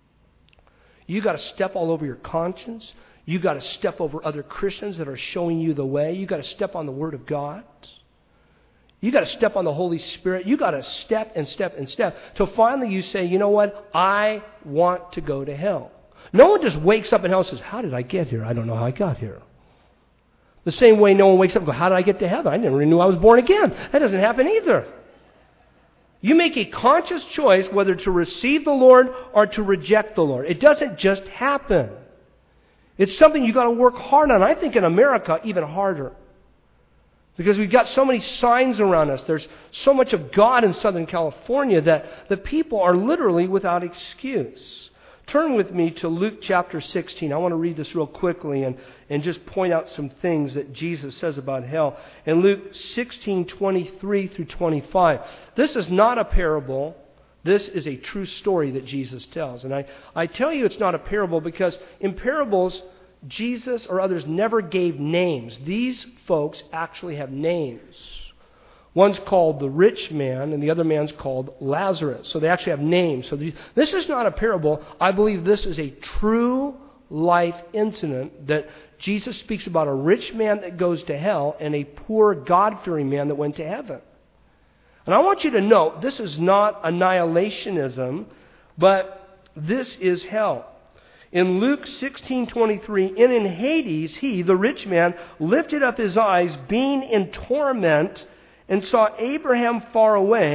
You got to step all over your conscience. You got to step over other Christians that are showing you the way. You got to step on the Word of God. You got to step on the Holy Spirit. You got to step and step and step till finally you say, you know what? I want to go to hell. No one just wakes up in hell and says, how did I get here? I don't know how I got here. The same way no one wakes up and goes, how did I get to heaven? I never knew I was born again. That doesn't happen either. You make a conscious choice whether to receive the Lord or to reject the Lord. It doesn't just happen. It's something you've got to work hard on. I think in America, even harder. Because we've got so many signs around us. There's so much of God in Southern California that the people are literally without excuse. Turn with me to Luke chapter sixteen. I want to read this real quickly and, and just point out some things that Jesus says about hell. In Luke sixteen, twenty-three through twenty-five. This is not a parable. This is a true story that Jesus tells. And I, I tell you it's not a parable because in parables, Jesus or others never gave names. These folks actually have names. One's called the rich man and the other man's called Lazarus. So they actually have names. So this is not a parable. I believe this is a true life incident that Jesus speaks about a rich man that goes to hell and a poor God-fearing man that went to heaven. And I want you to note, this is not annihilationism, but this is hell. In Luke sixteen twenty-three, and in Hades, he, the rich man, lifted up his eyes, being in torment, and saw Abraham far away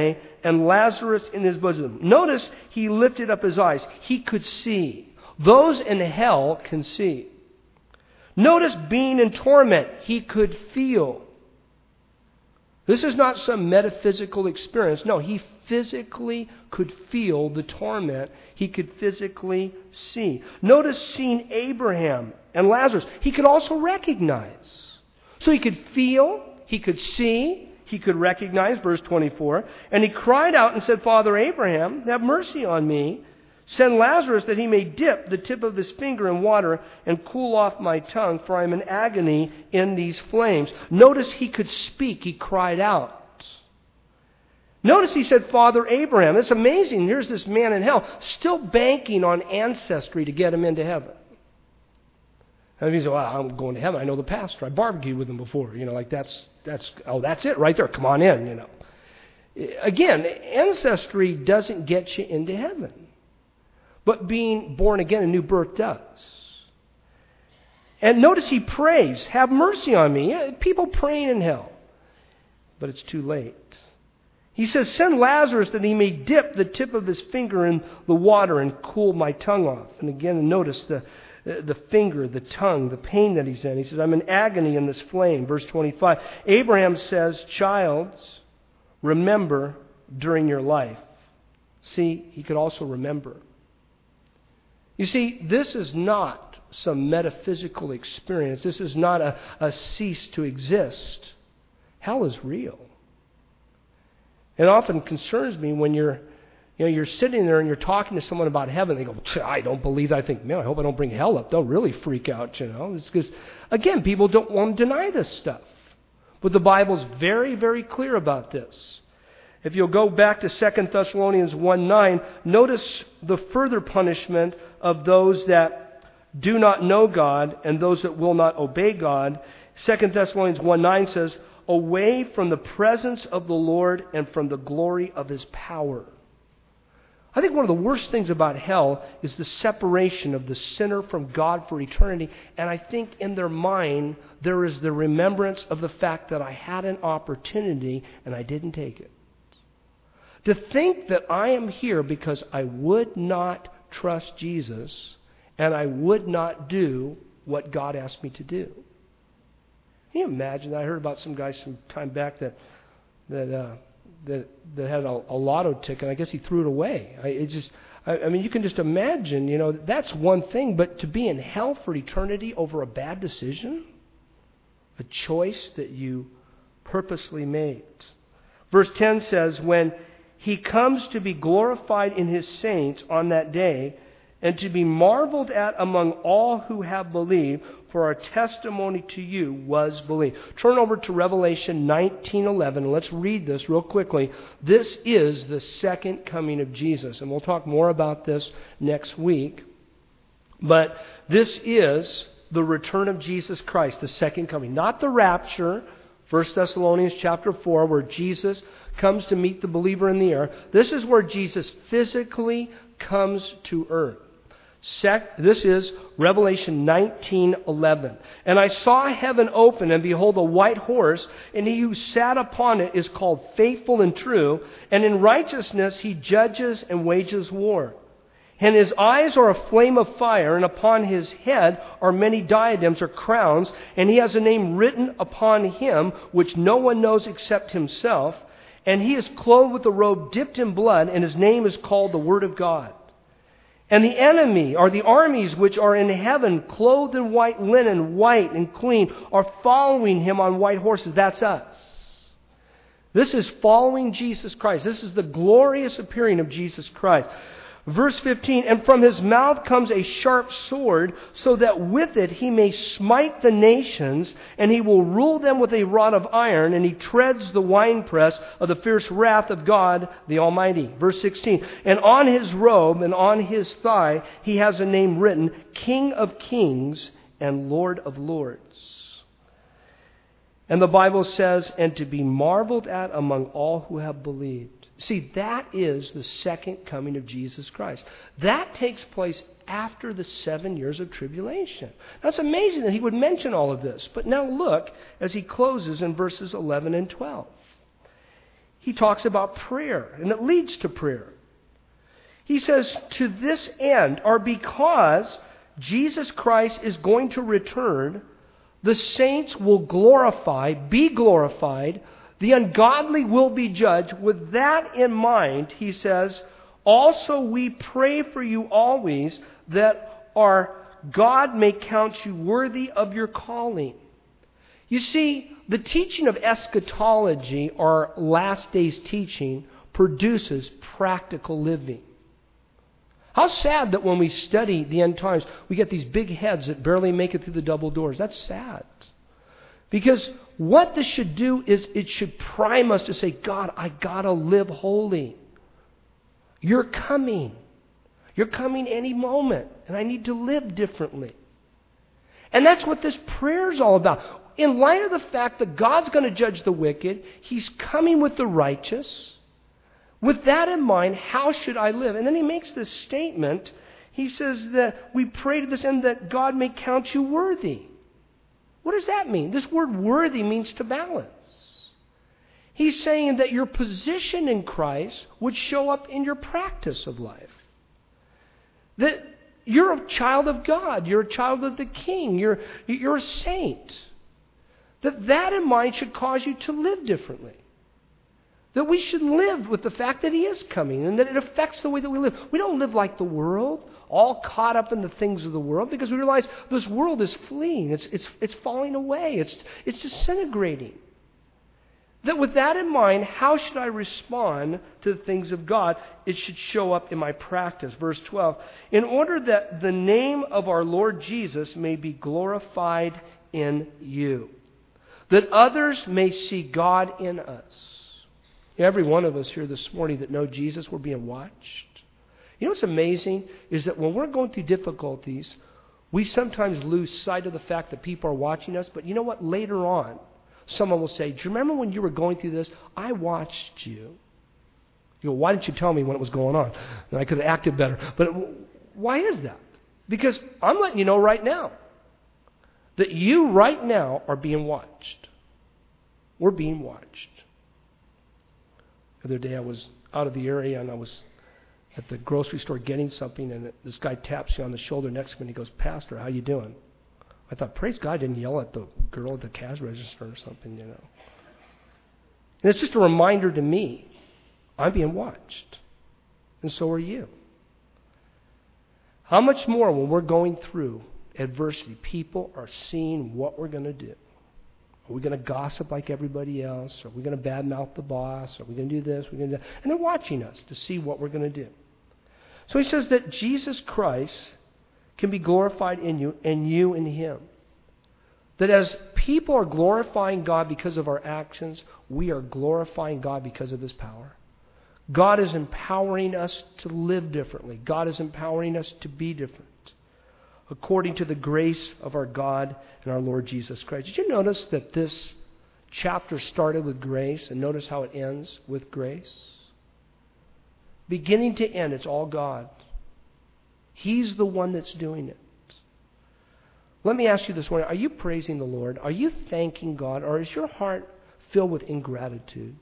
and Lazarus in his bosom. Notice he lifted up his eyes. He could see. Those in hell can see. Notice being in torment, he could feel. This is not some metaphysical experience. No, he physically could feel the torment. He could physically see. Notice seeing Abraham and Lazarus. He could also recognize. So he could feel, he could see, he could recognize, verse twenty-four. And he cried out and said, Father Abraham, have mercy on me. Send Lazarus that he may dip the tip of his finger in water and cool off my tongue, for I am in agony in these flames. Notice he could speak. He cried out. Notice he said, Father Abraham. It's amazing. Here's this man in hell still banking on ancestry to get him into heaven. And he said, well, I'm going to heaven. I know the pastor. I barbecued with him before. You know, like that's, that's, oh, that's it right there. Come on in, you know. Again, ancestry doesn't get you into heaven. But being born again, a new birth does. And notice he prays, have mercy on me. Yeah, people praying in hell. But it's too late. He says, send Lazarus that he may dip the tip of his finger in the water and cool my tongue off. And again, notice the, the finger, the tongue, the pain that he's in. He says, I'm in agony in this flame. Verse twenty-five. Abraham says, child, remember during your life. See, he could also remember. You see, this is not some metaphysical experience. This is not a, a cease to exist. Hell is real. It often concerns me when you're, you know, you're sitting there and you're talking to someone about heaven. They go, I don't believe that. I think, man, I hope I don't bring hell up. They'll really freak out, you know. It's because, again, people don't want to deny this stuff. But the Bible's very, very clear about this. If you'll go back to Second Thessalonians one nine, notice the further punishment of those that do not know God and those that will not obey God. Second Thessalonians one nine says, away from the presence of the Lord and from the glory of His power. I think one of the worst things about hell is the separation of the sinner from God for eternity. And I think in their mind, there is the remembrance of the fact that I had an opportunity and I didn't take it. To think that I am here because I would not trust Jesus and I would not do what God asked me to do. Can you imagine? I heard about some guy some time back that that uh, that that had a, a lotto ticket. I guess he threw it away. I, it just, I, I mean, you can just imagine. You know, that's one thing, but to be in hell for eternity over a bad decision, a choice that you purposely made. Verse ten says, when He comes to be glorified in His saints on that day, and to be marveled at among all who have believed, for our testimony to you was believed. Turn over to Revelation nineteen eleven, and let's read this real quickly. This is the second coming of Jesus, and we'll talk more about this next week. But this is the return of Jesus Christ, the second coming. Not the rapture, First Thessalonians chapter four, where Jesus comes to meet the believer in the air. This is where Jesus physically comes to earth. Sec- this is Revelation nineteen eleven. And I saw heaven open, and behold, a white horse, and he who sat upon it is called Faithful and True, and in righteousness he judges and wages war. And his eyes are a flame of fire, and upon his head are many diadems or crowns, and he has a name written upon him which no one knows except himself. And he is clothed with a robe dipped in blood, and his name is called the Word of God. And the enemy, or the armies which are in heaven, clothed in white linen, white and clean, are following him on white horses. That's us. This is following Jesus Christ. This is the glorious appearing of Jesus Christ. Verse fifteen, and from his mouth comes a sharp sword, so that with it he may smite the nations, and he will rule them with a rod of iron, and he treads the winepress of the fierce wrath of God the Almighty. Verse sixteen, and on his robe and on his thigh he has a name written, King of Kings and Lord of Lords. And the Bible says, and to be marveled at among all who have believed. See, that is the second coming of Jesus Christ. That takes place after the seven years of tribulation. Now, it's amazing that he would mention all of this. But now look as he closes in verses eleven and twelve. he talks about prayer, and it leads to prayer. He says, to this end, or because Jesus Christ is going to return, the saints will glorify, be glorified, the ungodly will be judged. With that in mind, he says, also we pray for you always that our God may count you worthy of your calling. You see, the teaching of eschatology, or last days teaching, produces practical living. How sad that when we study the end times, we get these big heads that barely make it through the double doors. That's sad. Because what this should do is it should prime us to say, God, I gotta live holy. You're coming. You're coming any moment, and I need to live differently. And that's what this prayer is all about. In light of the fact that God's going to judge the wicked, He's coming with the righteous. With that in mind, how should I live? And then he makes this statement. He says that we pray to this end that God may count you worthy. What does that mean? This word worthy means to balance. He's saying that your position in Christ would show up in your practice of life. That you're a child of God. You're a child of the King. You're, you're a saint. That that in mind should cause you to live differently. That we should live with the fact that He is coming and that it affects the way that we live. We don't live like the world, all caught up in the things of the world, because we realize this world is fleeing. It's, it's, it's falling away. It's, it's disintegrating. That with that in mind, how should I respond to the things of God? It should show up in my practice. Verse twelve, in order that the name of our Lord Jesus may be glorified in you, that others may see God in us. Every one of us here this morning that know Jesus, we're being watched. You know what's amazing is that when we're going through difficulties, we sometimes lose sight of the fact that people are watching us. But you know what? Later on, someone will say, do you remember when you were going through this? I watched you. You go, why didn't you tell me when it was going on? And I could have acted better. But why is that? Because I'm letting you know right now that you right now are being watched. We're being watched. The other day I was out of the area and I was at the grocery store getting something, and this guy taps you on the shoulder next to me and he goes, Pastor, how you doing? I thought, praise God, I didn't yell at the girl at the cash register or something, you know. And it's just a reminder to me, I'm being watched. And so are you. How much more when we're going through adversity, people are seeing what we're going to do. Are we going to gossip like everybody else? Are we going to badmouth the boss? Are we going to do this? Are we going to do that? And they're watching us to see what we're going to do. So he says that Jesus Christ can be glorified in you and you in Him. That as people are glorifying God because of our actions, we are glorifying God because of His power. God is empowering us to live differently. God is empowering us to be different, according to the grace of our God and our Lord Jesus Christ. Did you notice that this chapter started with grace, and notice how it ends with grace? Beginning to end, it's all God. He's the one that's doing it. Let me ask you this morning, are you praising the Lord? Are you thanking God? Or is your heart filled with ingratitude?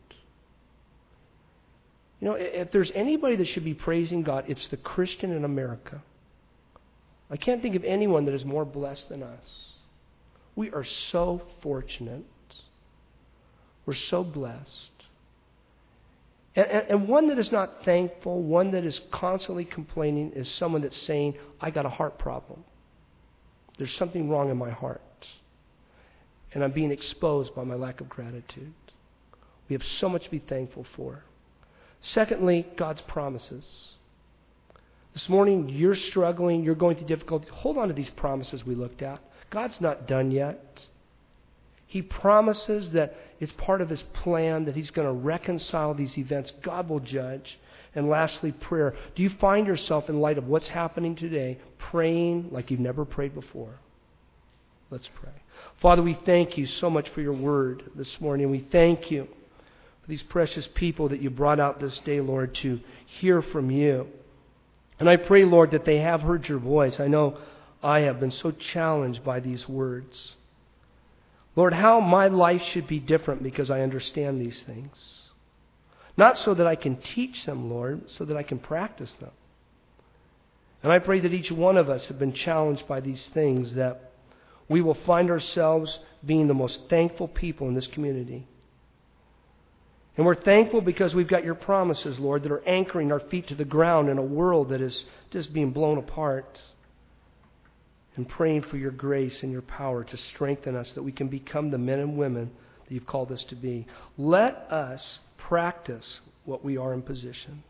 You know, if there's anybody that should be praising God, it's the Christian in America. I can't think of anyone that is more blessed than us. We are so fortunate. We're so blessed. And, and, and one that is not thankful, one that is constantly complaining, is someone that's saying, I got a heart problem. There's something wrong in my heart. And I'm being exposed by my lack of gratitude. We have so much to be thankful for. Secondly, God's promises. This morning, you're struggling, you're going through difficulty. Hold on to these promises we looked at. God's not done yet. He promises that it's part of His plan, that He's going to reconcile these events. God will judge. And lastly, prayer. Do you find yourself, in light of what's happening today, praying like you've never prayed before? Let's pray. Father, we thank You so much for Your word this morning. We thank You for these precious people that You brought out this day, Lord, to hear from You. And I pray, Lord, that they have heard Your voice. I know I have been so challenged by these words. Lord, how my life should be different because I understand these things. Not so that I can teach them, Lord, so that I can practice them. And I pray that each one of us have been challenged by these things, that we will find ourselves being the most thankful people in this community. And we're thankful because we've got your promises, Lord, that are anchoring our feet to the ground in a world that is just being blown apart. And praying for your grace and your power to strengthen us, that we can become the men and women that you've called us to be. Let us practice what we are in position.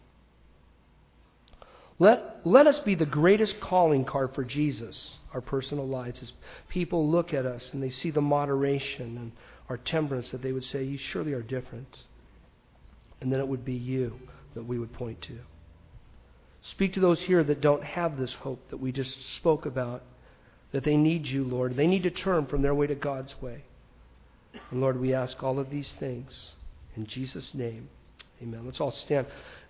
Let, let us be the greatest calling card for Jesus, our personal lives. As people look at us and they see the moderation and our temperance, that they would say, you surely are different. And then it would be you that we would point to. Speak to those here that don't have this hope that we just spoke about, that they need you, Lord. They need to turn from their way to God's way. And Lord, we ask all of these things in Jesus' name. Amen. Let's all stand.